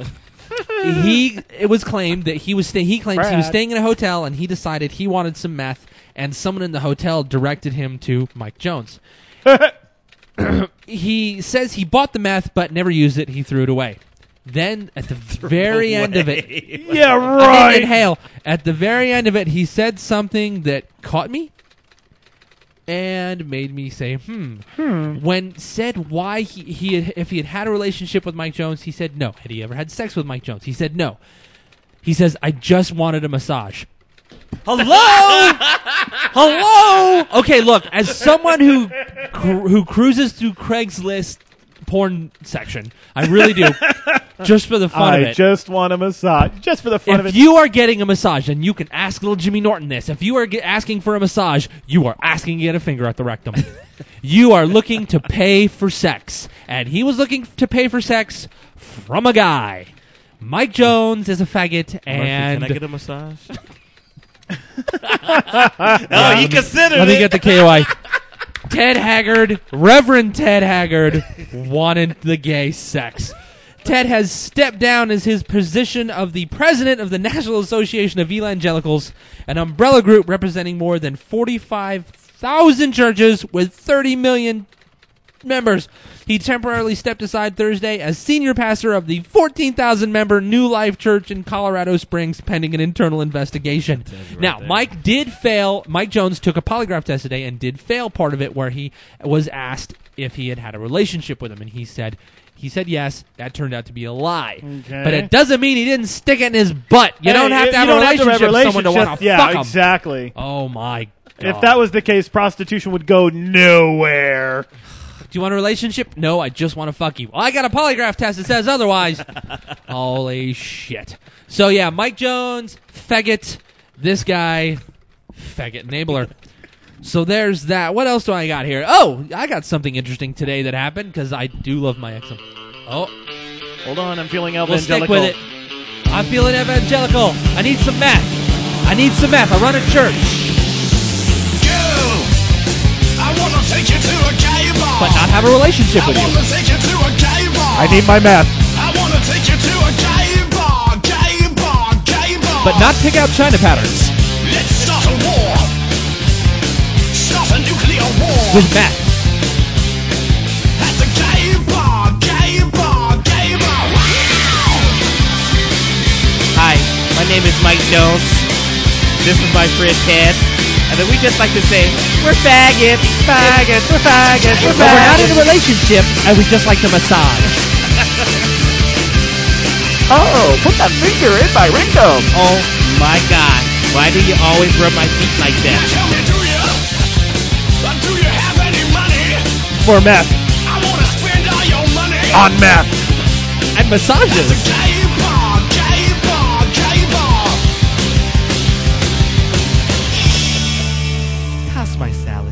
It was claimed that he was staying in a hotel and he decided he wanted some meth, and someone in the hotel directed him to Mike Jones. He says he bought the meth but never used it. He threw it away. Then at the very end of it, yeah, right. Inhale. At the very end of it, he said something that caught me and made me say, When said why if he had a relationship with Mike Jones, he said no. Had he ever had sex with Mike Jones? He said no. He says, I just wanted a massage. Hello? Okay, look, as someone who cruises through Craigslist porn section, I really do, just for the fun of it. I just want a massage, just for the fun of it. If you are getting a massage, then you can ask little Jimmy Norton this. If you are asking for a massage, you are asking to get a finger at the rectum. You are looking to pay for sex. And he was looking to pay for sex from a guy. Mike Jones is a faggot, and... Murphy, can I get a massage? He considered it. Let me get the KOI. Ted Haggard, Reverend Ted Haggard, wanted the gay sex. Ted has stepped down as his position of the president of the National Association of Evangelicals, an umbrella group representing more than 45,000 churches with 30 million members. He temporarily stepped aside Thursday as senior pastor of the 14,000-member New Life Church in Colorado Springs, pending an internal investigation. Now, Mike Jones took a polygraph test today and did fail part of it, where he was asked if he had a relationship with him, and he said yes. That turned out to be a lie. Okay. But it doesn't mean he didn't stick it in his butt. You don't have to have a relationship with someone to want to fuck him. Exactly. Oh, my God. If that was the case, prostitution would go nowhere. Do you want a relationship? No, I just want to fuck you. Well, I got a polygraph test that says otherwise. Holy shit. So, yeah, Mike Jones, faggot. This guy, faggot enabler. So there's that. What else do I got here? Oh, I got something interesting today that happened, because I do love my XM. Oh. Hold on, I'm feeling We'll evangelical. stick with it. I'm feeling evangelical. I need some meth. I run a church. I wanna take you to a gay bar. But not have a relationship with you. I wanna take you to a gay bar. I need my meth. I wanna take you to a gay bar, gay bar, gay bar. But not pick out China patterns. Let's start a war. Start a nuclear war. With Matt. At the gay bar, gay bar, gay bar. Wow! Hi, my name is Mike Jones. This is my friend Ted. And then we just like to say, we're faggots, faggots, we're faggots, we're But we're not faggots. in a relationship, and we just like to massage. Oh, put that finger in my rectum. Oh my God. Why do you always rub my feet like that? Tell me, do you have any money? For meth. I wanna spend all your money. On meth. And massages. Gay bar, gay bar, gay bar. Toss my salad.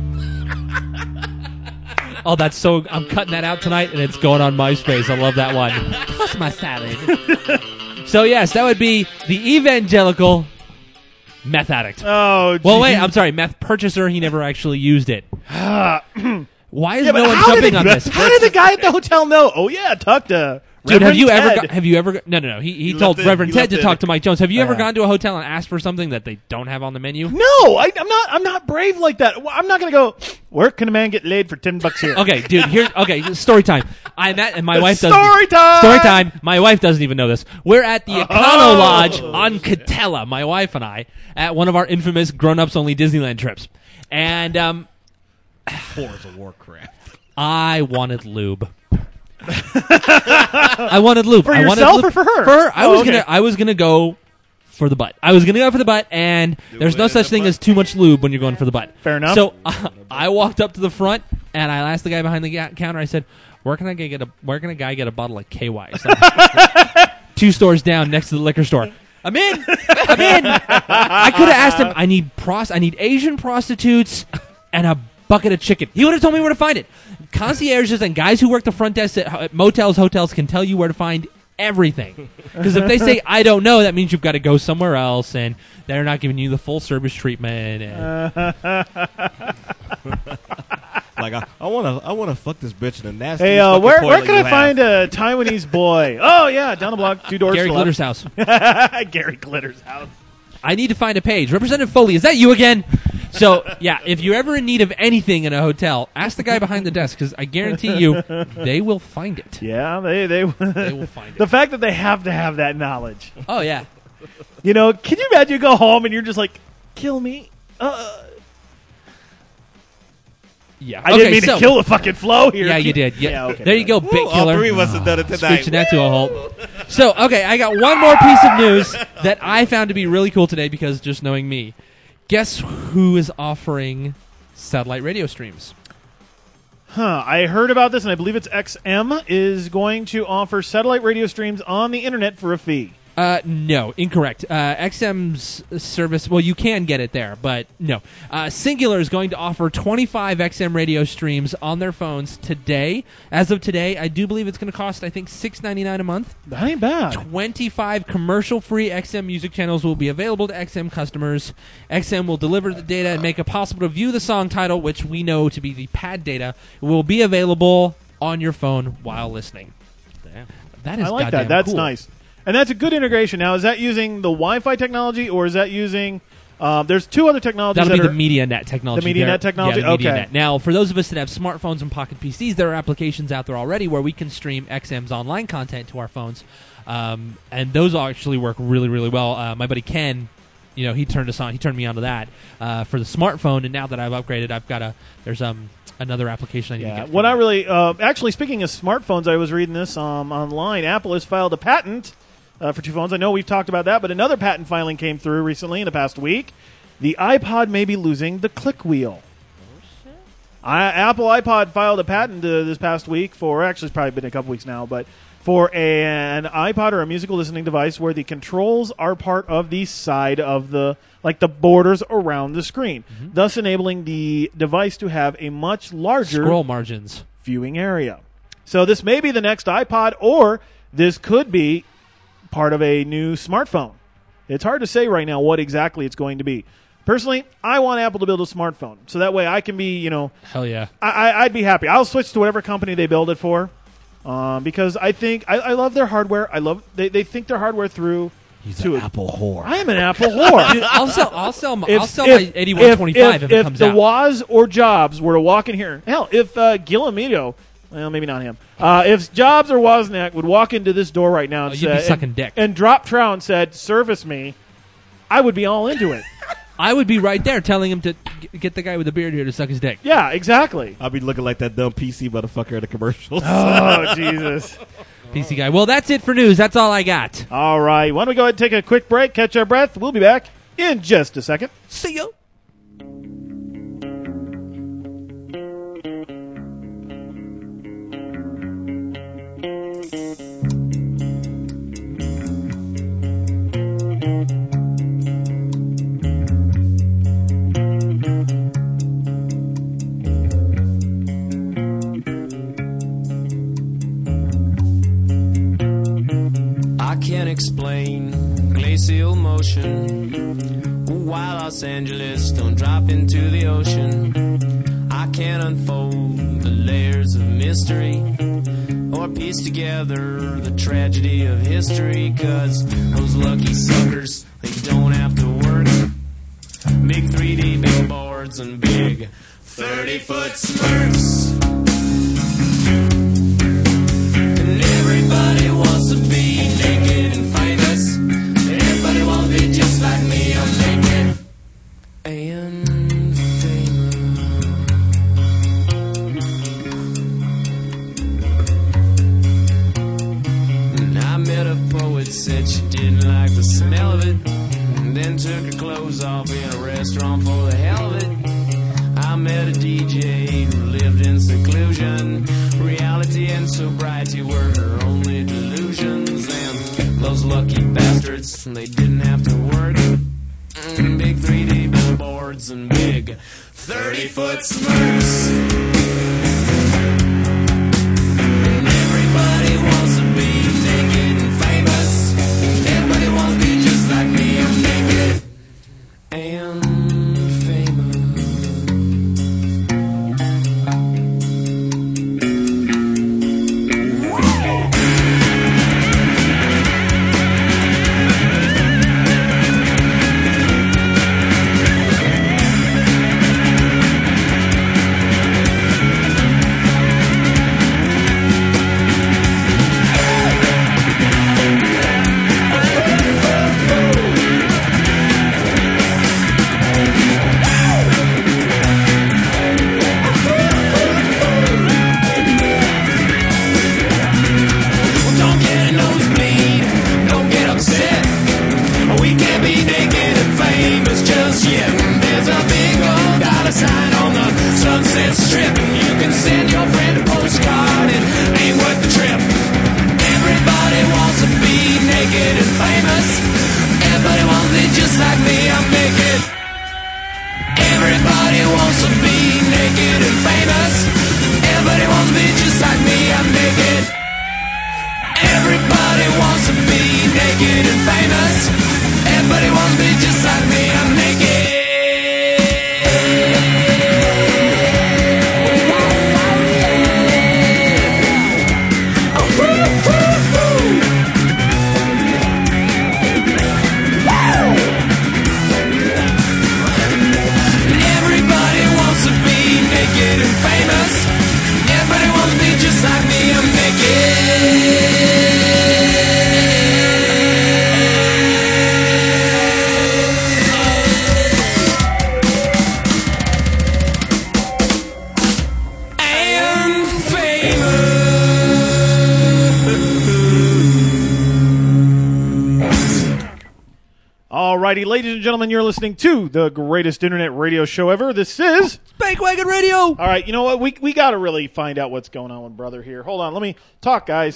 Oh, that's so... I'm cutting that out tonight, and it's going on MySpace. I love that one. Toss my salad. So, yes, that would be the evangelical meth addict. Oh, well, wait, I'm sorry. Meth purchaser. He never actually used it. Why is but no one how jumping did on this? How did the guy at the hotel know? Oh, yeah, talk to Dude, Reverend have Ted. you ever... No. He told left it- Reverend he Ted to left talk it. to Mike Jones. Have you ever gone to a hotel and asked for something that they don't have on the menu? No, I'm not brave like that. Well, I'm not going to go, where can a man get laid for $10 here? Okay, dude, story time. I'm at, and my wife doesn't. Story time! Story time. My wife doesn't even know this. We're at the Econo Lodge on Catella, my wife and I, at one of our infamous grown-ups only Disneyland trips. And, Forza Warcraft. I wanted lube. I wanted lube. For I wanted yourself lube. or for her? For her. I okay. was gonna go for the butt. I was gonna go for the butt, and there's no such thing as too much lube when you're going for the butt. Fair enough. So I walked up to the front, and I asked the guy behind the counter. I said, "Where can a guy get a bottle of KY?" It's like 2 stores down, next to the liquor store. I'm in. I could have asked him. I need Asian prostitutes and a bucket of chicken. He would have told me where to find it. Concierges and guys who work the front desk at motels, hotels can tell you where to find everything. Because if they say, I don't know, that means you've got to go somewhere else, and they're not giving you the full service treatment. Like I want to fuck this bitch in a nasty. Hey, where can I find a Taiwanese boy? Oh, yeah, down the block, 2 doors Gary to the Glitter's left. house. Gary Glitter's house. I need to find a page. Representative Foley, is that you again? So, yeah, if you're ever in need of anything in a hotel, ask the guy behind the desk, because I guarantee you, they will find it. Yeah, they will find it. The fact that they have to have that knowledge. Oh, yeah. You know, can you imagine you go home and you're just like, kill me? Yeah. I didn't mean to kill the fucking flow here. Yeah, you did. Yeah. okay. There you go, bit killer. All 3 of us have done it tonight. Screeching that to a halt. So, okay, I got one more piece of news that I found to be really cool today because just knowing me. Guess who is offering satellite radio streams? I heard about this, and I believe it's XM is going to offer satellite radio streams on the internet for a fee. No, incorrect. XM's service, well, you can get it there, but no. Singular is going to offer 25 XM radio streams on their phones today. As of today, I do believe it's going to cost, I think, $6.99 a month. That ain't bad. 25 commercial-free XM music channels will be available to XM customers. XM will deliver the data and make it possible to view the song title, which we know to be the pad data, will be available on your phone while listening. Damn. That is I like goddamn that. That's cool. nice. And that's a good integration. Now, is that using the Wi-Fi technology, or is that using... there's 2 other technologies That'll that be the MediaNet technology. The MediaNet technology? Yeah, the okay. MediaNet. Now, for those of us that have smartphones and pocket PCs, there are applications out there already where we can stream XM's online content to our phones. And those actually work really, really well. My buddy Ken, you know, he turned us on. He turned me on to that for the smartphone. And now that I've upgraded, I've got there's another application I need to get. What I really... actually, speaking of smartphones, I was reading this online. Apple has filed a patent for 2 phones. I know we've talked about that, but another patent filing came through recently in the past week. The iPod may be losing the click wheel. Apple iPod filed a patent this past week for, actually it's probably been a couple weeks now, but for an iPod or a musical listening device where the controls are part of the side of the borders around the screen, thus enabling the device to have a much larger scroll margins viewing area. So this may be the next iPod, or this could be part of a new smartphone. It's hard to say right now what exactly it's going to be. Personally, I want Apple to build a smartphone, so that way I can be, you know... Hell yeah. I'd be happy. I'll switch to whatever company they build it for, because I think... I love their hardware. They think their hardware through He's to an Apple whore. I am an Apple whore. Dude, I'll sell my 8125 if it comes If the out. Woz or Jobs were to walk in here, hell, if Gil Amito, well, maybe not him, if Jobs or Wozniak would walk into this door right now and you'd be sucking dick. and drop trow and said, "Service me," I would be all into it. I would be right there telling him to get the guy with the beard here to suck his dick. Yeah, exactly. I'll be looking like that dumb PC motherfucker in the commercials. Oh, Jesus. PC guy. Well, that's it for news. That's all I got. All right. Why don't we go ahead and take a quick break, catch our breath. We'll be back in just a second. See ya. I can't explain glacial motion while Los Angeles don't drop into the ocean. I can't unfold the layers of mystery or piece together the tragedy of history, 'cause those lucky suckers, they don't have to work. Big 3D billboards and big 30-foot Smurfs. And everybody wants to be naked and famous. Everybody wants to be just like me. I'm naked and famous. And I met a poet, said she didn't like the smell of it, and then took her clothes off in a restaurant for the hell of it. I met a DJ who lived in seclusion. Reality and sobriety were her only delusions. And those lucky bastards, they didn't have to work. Big 3D billboards and big 30-foot Smurfs. And everybody wants to be naked and famous. Everybody wants to be just like me. I'm naked and Alrighty, ladies and gentlemen, you're listening to the greatest internet radio show ever. This is Spankwagon Radio. All right, you know what? We got to really find out what's going on with brother here. Hold on, let me talk, guys.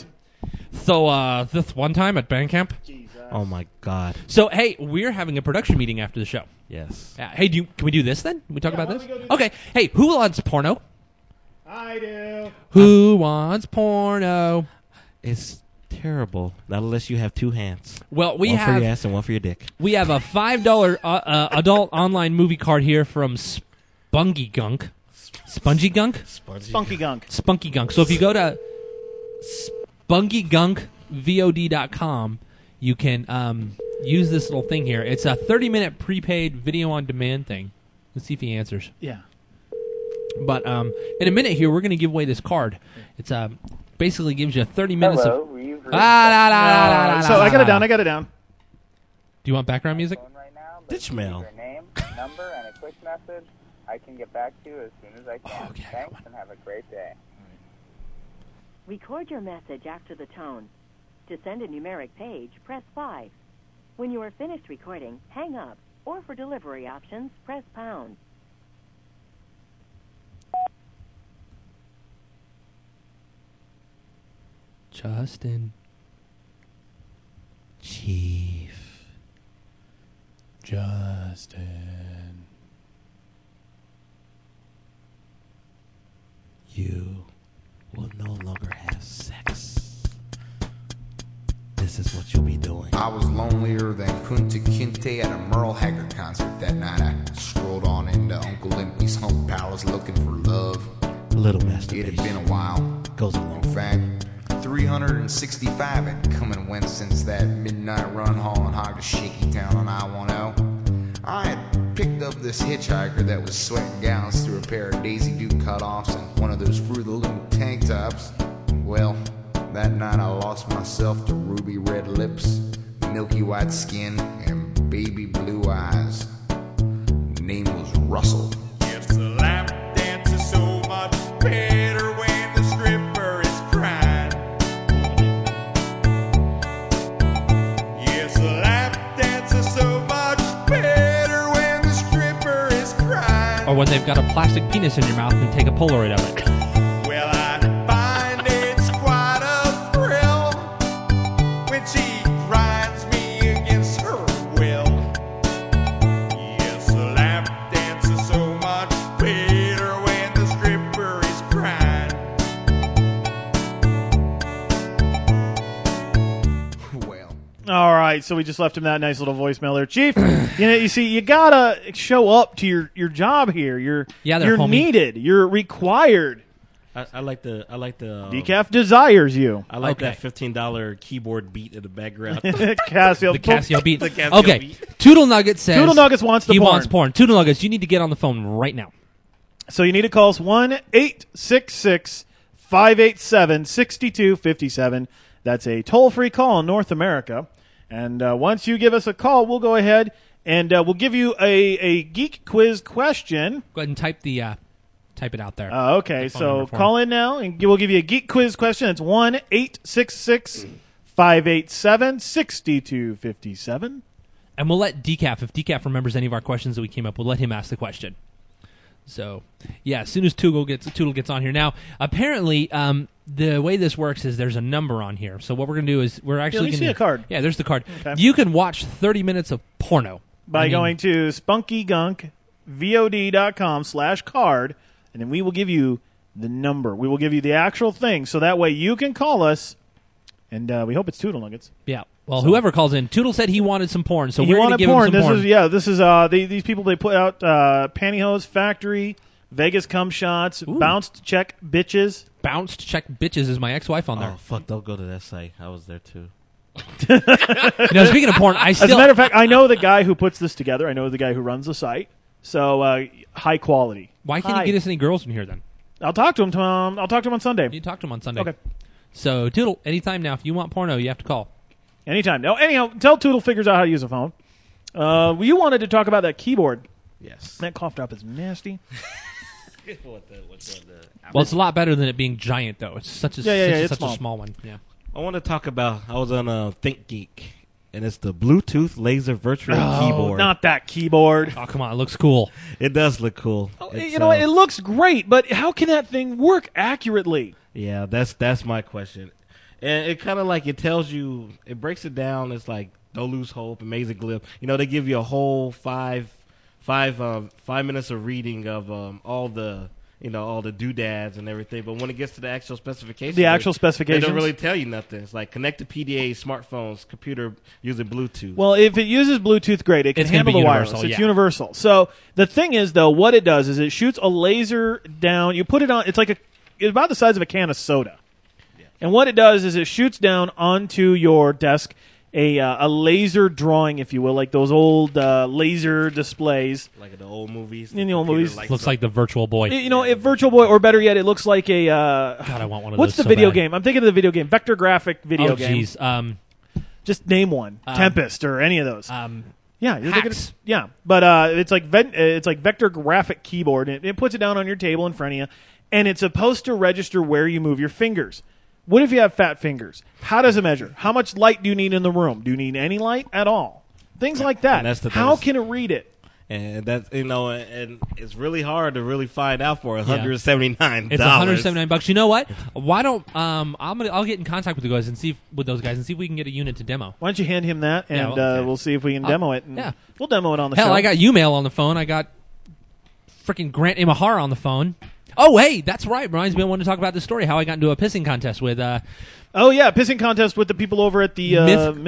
So, this one time at band camp. Oh my God. So, hey, we're having a production meeting after the show. Yes. Hey, can we do this then? Can we talk about this? Okay. Hey, who wants porno? I do. Who wants porno? It's terrible. Not unless you have two hands. Well, we one have for your ass and one for your dick. We have a $5 adult online movie card here from Spunky Gunk. Spongy Gunk? Spunky Gunk. Spunky Gunk. So if you go to spunkygunkvod.com, you can use this little thing here. It's a 30-minute prepaid video on demand thing. Let's see if he answers. Yeah. But in a minute here, we're going to give away this card. It's basically gives you 30 minutes Hello, of. we've reached So I got it down. Do you want background music? right now, but Ditch mail. Your name, number, and a quick message. I can get back to you as soon as I can. Thanks, and have a great day. Record your message after the tone. To send a numeric page, press 5. When you are finished recording, hang up, or for delivery options, press pound. Justin. Chief. Justin. You will no longer have sex. This is what you'll be doing. I was lonelier than Kunta Kinte at a Merle Haggard concert that night. I strolled on into Uncle Limpy's Hump Palace looking for love. A little masturbation. It had been a while. Goes along. In fact, 365 had come and went since that midnight run hauling hog to Shaky Town on I-10. I had picked up this hitchhiker that was sweating gallons through a pair of Daisy Duke cutoffs and one of those Fruit of the Loom tank tops. Well, that night I lost myself to ruby red lips, milky white skin, and baby blue eyes. The name was Russell. Yes, a lap dance is so much better when the stripper is crying. Yes, a lap dance is so much better when the stripper is crying. Or when they've got a plastic penis in your mouth and take a Polaroid of it. Well, I find it's quite a thrill when she grinds me against her will. Yes, a lap dance is so much better when the stripper is crying. All right, so we just left him that nice little voicemail there, Chief. You see, you gotta show up to your job here. You're homie. needed. You're required. I like the Decaf desires you. I like that $15 keyboard beat in the background. Casio, The Casio beat. The Casio Okay. beat. Toodle Nuggets says Toodle Nuggets wants the he porn. wants porn. Toodle Nuggets, you need to get on the phone right now. So you need to call us 1-866-587-6257. That's a toll-free call in North America. And once you give us a call, we'll go ahead and we'll give you a geek quiz question. Go ahead and type it out there. Okay, The phone so number for call in now, and we'll give you a geek quiz question. It's 1-866-587-6257. And we'll let Decaf, if Decaf remembers any of our questions that we came up, we'll let him ask the question. So, yeah, as soon as Toodle gets on here. Now, apparently, the way this works is there's a number on here. So what we're going to do is we're actually let me going to see a card. Yeah, there's the card. Okay. You can watch 30 minutes of porno. By going to spunkygunkvod.com/card, and then we will give you the number. We will give you the actual thing, so that way you can call us, and we hope it's Toodle Nuggets. Yeah. Well, whoever calls in, Toodle said he wanted some porn, so He we're going to wanted give porn. him some porn. This is these people, they put out Pantyhose Factory, Vegas Cum Shots, Bounced Check Bitches. Bounced Check Bitches is my ex-wife on there. Oh, fuck, don't go to that site. I was there, too. Speaking of porn, As a matter of fact, I know the guy who puts this together. I know the guy who runs the site. So, high quality. Why can't you get us any girls in here, then? I'll talk to him. I'll talk to him on Sunday. You talk to him on Sunday. Okay. So, Toodle, anytime now, if you want porno, you have to call. Anytime. No, anyhow, until Toodle figures out how to use a phone. You wanted to talk about that keyboard. Yes. That cough drop is nasty. Well, it's a lot better than it being giant, though. It's such a such a small one. Yeah. I want to talk about, I was on ThinkGeek, and it's the Bluetooth Laser Virtual Keyboard. Not that keyboard. Oh, come on. It looks cool. It does look cool. You know what? It looks great, but how can that thing work accurately? Yeah, that's my question. And it kind of like, it tells you, it breaks it down. It's like, don't lose hope, amazing glyph. You know, they give you a whole five minutes of reading of all the doodads and everything. But when it gets to the actual specifications, they don't really tell you nothing. It's like connect to PDA, smartphones, computer using Bluetooth. Well, if it uses Bluetooth, great. It can It's gonna handle be the universal, wireless. It's yeah. universal. So the thing is, though, what it does is it shoots a laser down. You put it on. It's about the size of a can of soda. Yeah. And what it does is it shoots down onto your desk, a laser drawing, if you will, like those old laser displays. Like in the old movies. In the old movies. Looks like the Virtual Boy. You know, if Virtual Boy, or better yet, it looks like a... God, I want one of what's those the so video bad. game? I'm thinking of the video game. Vector graphic video game. Jeez. Just name one. Tempest or any of those. Yeah, you're thinking, Hacks. yeah, but it's like vector graphic keyboard. And it puts it down on your table in front of you, and it's supposed to register where you move your fingers. What if you have fat fingers? How does it measure? How much light do you need in the room? Do you need any light at all? Things like that. And that's the thing. How can it read it? And that's, you know, and it's really hard to really find out for $179. It's $179. You know what? Why don't I'll get in contact with you guys and see those guys and see if we can get a unit to demo. Why don't you hand him that, and we'll see if we can demo it. And yeah, we'll demo it on the show. show. I got Umail on the phone. I got freaking Grant Imahara on the phone. Oh, hey, that's right. Reminds me, I wanted to talk about this story, how I got into a pissing contest with... oh, yeah, pissing contest with the people over at the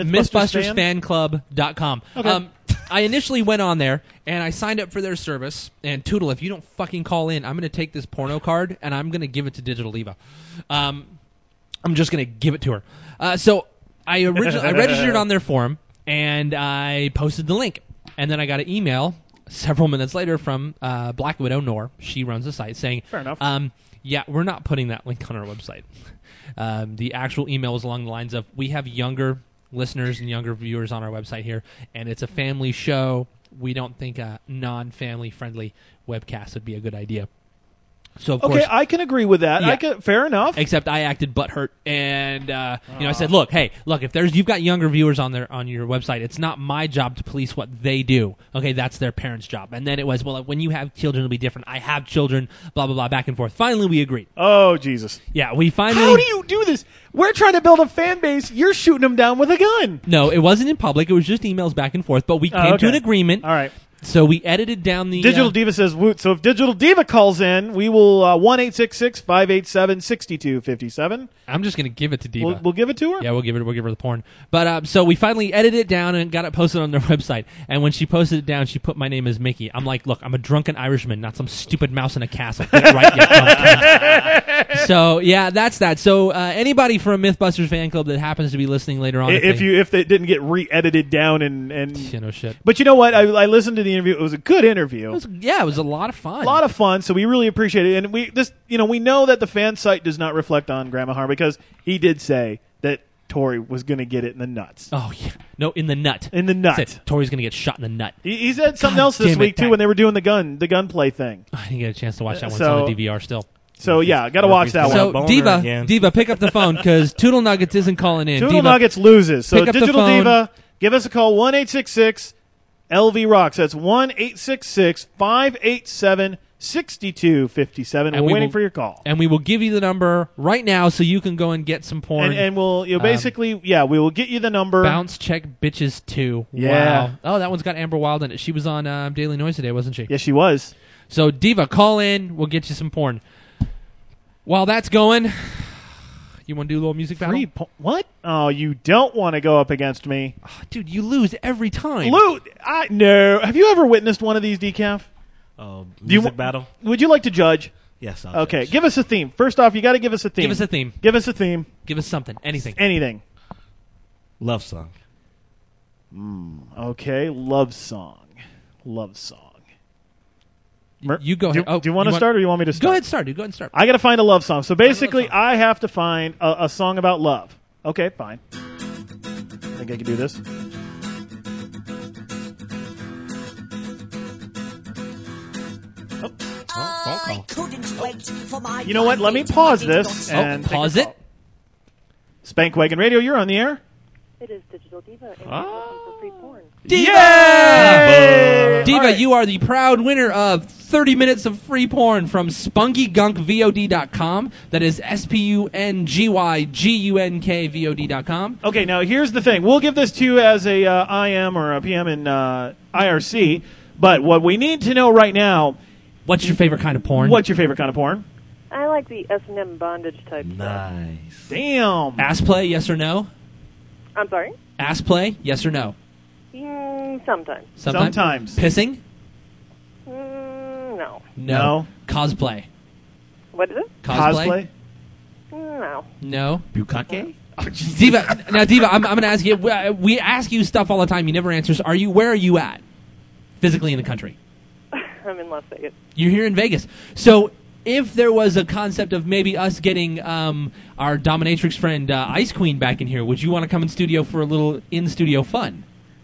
MythbustersFanClub.com. Okay. I initially went on there, and I signed up for their service, and Toodle, if you don't fucking call in, I'm going to take this porno card, and I'm going to give it to Digital Diva. I'm just going to give it to her. So I registered on their forum, and I posted the link, and then I got an email several minutes later from Black Widow Nor. She runs the site saying, fair enough. Yeah, we're not putting that link on our website. The actual email was along the lines of, we have younger listeners and younger viewers on our website here, and it's a family show. We don't think a non-family friendly webcast would be a good idea. So of course, I can agree with that. Yeah. Fair enough. Except I acted butthurt, and I said, "Look, if you've got younger viewers on your website, it's not my job to police what they do. Okay, that's their parents' job." And then it was, "Well, when you have children, it'll be different. I have children." Blah blah blah. Back and forth. Finally, we agreed. Oh Jesus! Yeah, we finally. How do you do this? We're trying to build a fan base. You're shooting them down with a gun. No, it wasn't in public. It was just emails back and forth. But we came to an agreement. All right. So we edited down the... Digital Diva says, woot. So if Digital Diva calls in, we will 1-866-587-6257. I'm just going to give it to Diva. We'll give it to her? Yeah, we'll give her the porn. But so we finally edited it down and got it posted on their website. And when she posted it down, she put my name as Mickey. I'm like, look, I'm a drunken Irishman, not some stupid mouse in a castle. Get it right, you dumb cunt. So, yeah, that's that. So anybody from Mythbusters fan club that happens to be listening later on... If they didn't get re-edited down and... You know, shit. But you know what? I listened to the interview. It was a good interview. It was a lot of fun. A lot of fun, so we really appreciate it. And we know that the fan site does not reflect on Grandma Har because he did say that Tori was going to get it in the nuts. Oh, yeah. No, in the nut. In the nut. Said, Tori's going to get shot in the nut. He said something else this week, too, when they were doing the gunplay thing. I didn't get a chance to watch that one. It's on the DVR still. So, yeah, got to watch that one. So, Diva, pick up the phone because Toodle Nuggets isn't calling in. Toodle Nuggets loses. So, pick up Digital the phone. Diva, give us a call, 1-866-LV Rocks. That's 1-866-587-6257. We're waiting for your call. And we will give you the number right now so you can go and get some porn. And we'll basically, we will get you the number. Bounce Check Bitches 2. Yeah. Wow. Oh, that one's got Amber Wild in it. She was on Daily Noise today, wasn't she? Yes, she was. So, Diva, call in. We'll get you some porn. While that's going, you want to do a little music battle? What? Oh, you don't want to go up against me. Oh, dude, you lose every time. No. Have you ever witnessed one of these, Decaf? Music battle? Would you like to judge? Yes, I'll Okay, judge. give us a theme. First off, you got to give us a theme. Give us a theme. Give us a theme. Give us something. Anything. Anything. Love song. Okay, love song. Love song. You go ahead. Do you want to start or you want me to start? Go ahead, start. Go ahead and start. I got to find a love song. So basically, I have to find a song about love. Okay, fine. Think I can do this? Phone call. You know what? Let me pause this and pause take a it. call. Spankwagon Radio, you're on the air. It is Digital Diva, and you're looking for free porn. Diva! Diva, you are the proud winner of 30 minutes of free porn from SpungyGunkVOD.com. That is SPUNGYGUNKVOD.com. Okay, now here's the thing. We'll give this to you as a IM or a PM in IRC, but what we need to know right now... What's your favorite kind of porn? What's your favorite kind of porn? I like the S&M bondage type stuff. Nice. Damn. Ass play, yes or no? I'm sorry? Ass play, yes or no? Sometimes. Sometimes. Pissing? No. No. Cosplay? What is it? Cosplay? No. No. Bukake? Diva, now, Diva, I'm going to ask you. We ask you stuff all the time. You never answer. So where are you at physically in the country? I'm in Las Vegas. You're here in Vegas. So if there was a concept of maybe us getting our dominatrix friend Ice Queen back in here, would you want to come in studio for a little in-studio fun?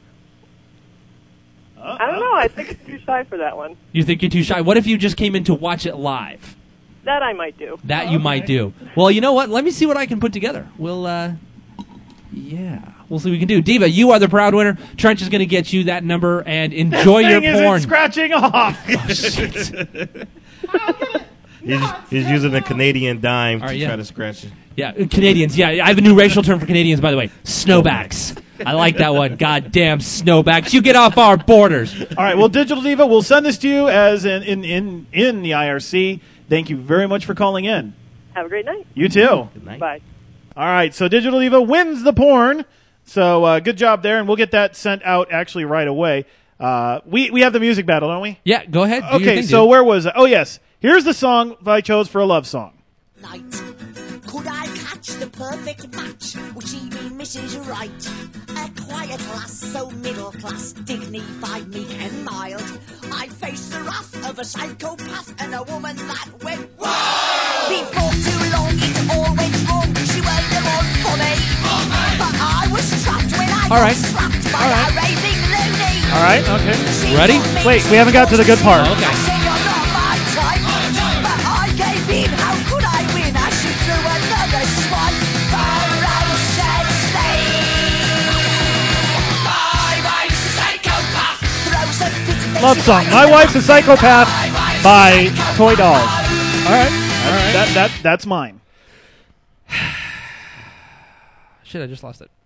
I don't know. I think it's too shy for that one. You think you're too shy? What if you just came in to watch it live? That I might do. That you might do. Well, you know what? Let me see what I can put together. We'll see what we can do. Diva, you are the proud winner. Trench is going to get you that number and enjoy your This thing porn. isn't scratching off. He's using a Canadian dime to yeah. try to scratch it. Yeah, Canadians. Yeah, I have a new racial term for Canadians, by the way. Snowbacks. I like that one. Goddamn snowbacks. You get off our borders. All right, well, Digital Diva, we'll send this to you as in the IRC. Thank you very much for calling in. Have a great night. You too. Good night. Bye. All right, so Digital Diva wins the porn. So good job there, and we'll get that sent out actually right away. We have the music battle, don't we? Yeah, go ahead. Do your Okay, thing, so dude. where was I? Oh, yes. Here's the song I chose for a love song. Could I catch the perfect match? Would she be Mrs. Right? A quiet lass, so middle class, dignified, meek and mild. I face the wrath of a psychopath and a woman that went wild. Before too long it all went wrong. She was the one for me. But I was trapped when I All right. got slapped by a raving loony. All right, okay. Ready? Wait, we haven't got to the good part. I said you're not my type, but I gave in. How could I win? As she threw another swipe. Barrow said, "Stay." My wife's a psychopath. Throws a fit and then Love she song. bites My the Wife's a dust. Psychopath by Toy Dolls. All right. right. That's mine. Shit, I just lost it.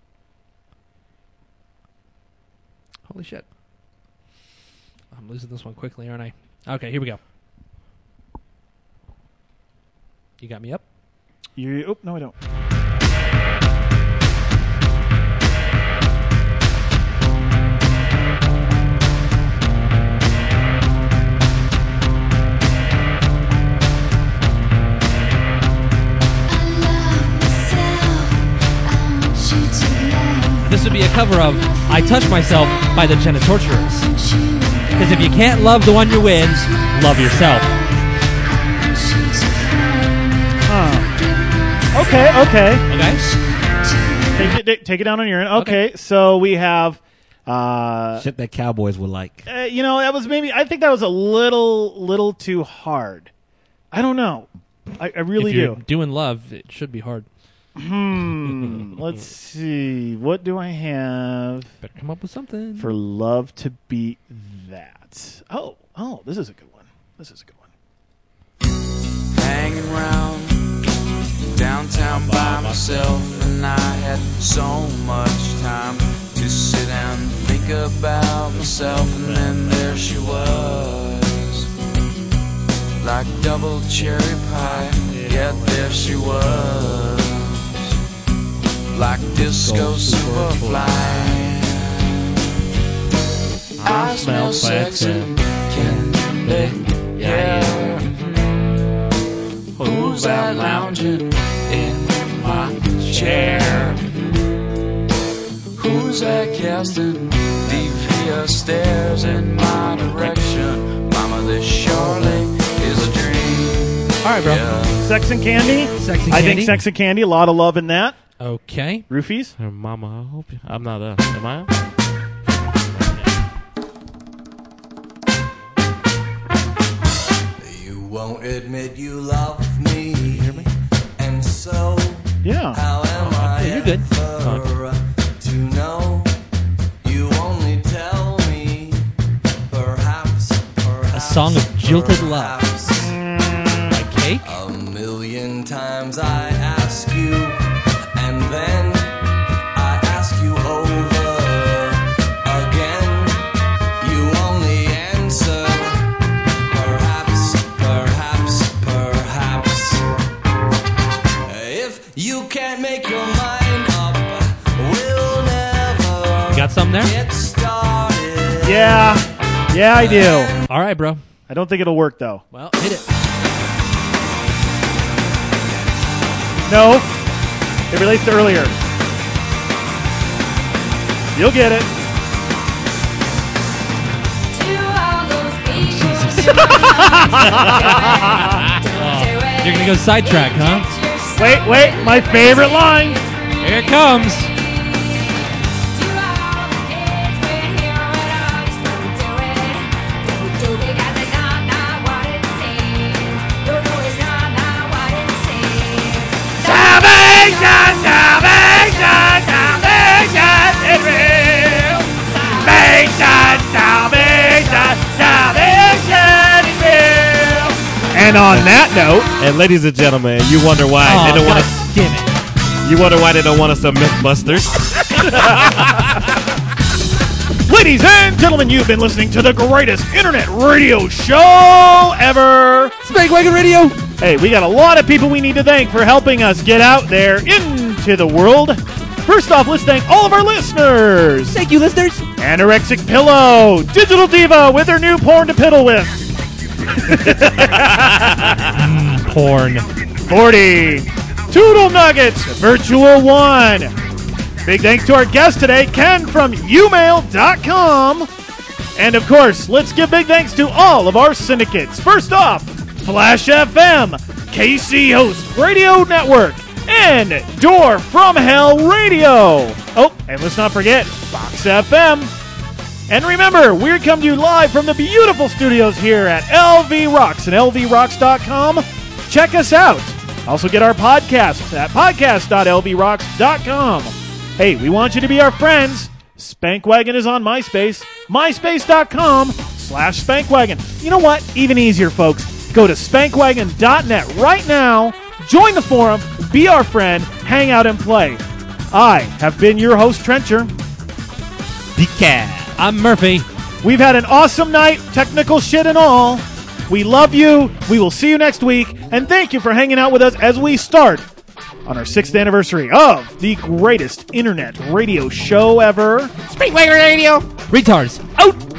Holy shit. I'm losing this one quickly, aren't I? Okay, here we go. You got me up? Oh, no, I don't. This would be a cover of I Touch Myself by the Jenna Torturers. Because if you can't love the one you're with, love yourself. Okay. Okay. Take it down on your end. Okay, so we have... Shit that cowboys would like. that was I think that was a little too hard. I don't know. I really if you're do. doing love, it should be hard. Let's see. What do I have? Better come up with something. For love to beat that. Oh, this is a good one. Hanging round downtown by myself, and I had so much time to sit and think about myself, and then there she was, like double cherry pie. Yeah, there she was, like disco superfly. I smell sexy candy, yeah. Who's that lounging in my chair? Who's that casting devious stares in my direction? Mama, this surely is a dream. All right, bro. Yeah. Sex and Candy. Sex and I Candy? think Sex and Candy. A lot of love in that. Okay. Roofies. Mama, I hope I'm not am I? You won't admit you love me. And so, yeah. How am I you're good. ever to know? You only tell me, perhaps A song of jilted love. Like Cake? A million times I ask you, and then I ask you over again. You only answer, perhaps. If you can't make your mind up, we'll never You got something there? get started. Yeah, I do. All right, bro. I don't think it'll work though. Well, hit it. No. It relates to earlier. You'll get it. You're gonna go sidetrack, huh? Wait, my favorite line. Here it comes. And on that note, and ladies and gentlemen, you wonder why they don't want us. Damn it! You wonder why they don't want us to Mythbusters. ladies and gentlemen, you've been listening to the greatest internet radio show ever, Spankwagon Radio. Hey, we got a lot of people we need to thank for helping us get out there into the world. First off, let's thank all of our listeners. Thank you, listeners. Anorexic Pillow, Digital Diva with her new porn to piddle with. Porn. 40. Toodle Nuggets, Virtual One. Big thanks to our guest today, Ken from umail.com. And of course, let's give big thanks to all of our syndicates. First off, Flash FM, KC Host Radio Network, and Door from Hell Radio. Oh, and let's not forget Box FM. And remember, we're coming to you live from the beautiful studios here at LV Rocks and lvrocks.com. Check us out. Also get our podcasts at podcast.lvrocks.com. Hey, we want you to be our friends. Spankwagon is on MySpace. MySpace.com/Spankwagon. You know what? Even easier, folks. Go to spankwagon.net right now. Join the forum. Be our friend. Hang out and play. I have been your host, Trencher. Decaf. I'm Murphy. We've had an awesome night, technical shit and all. We love you. We will see you next week. And thank you for hanging out with us as we start on our 6th anniversary of the greatest internet radio show ever. Spankwagon Radio. Retards. Out.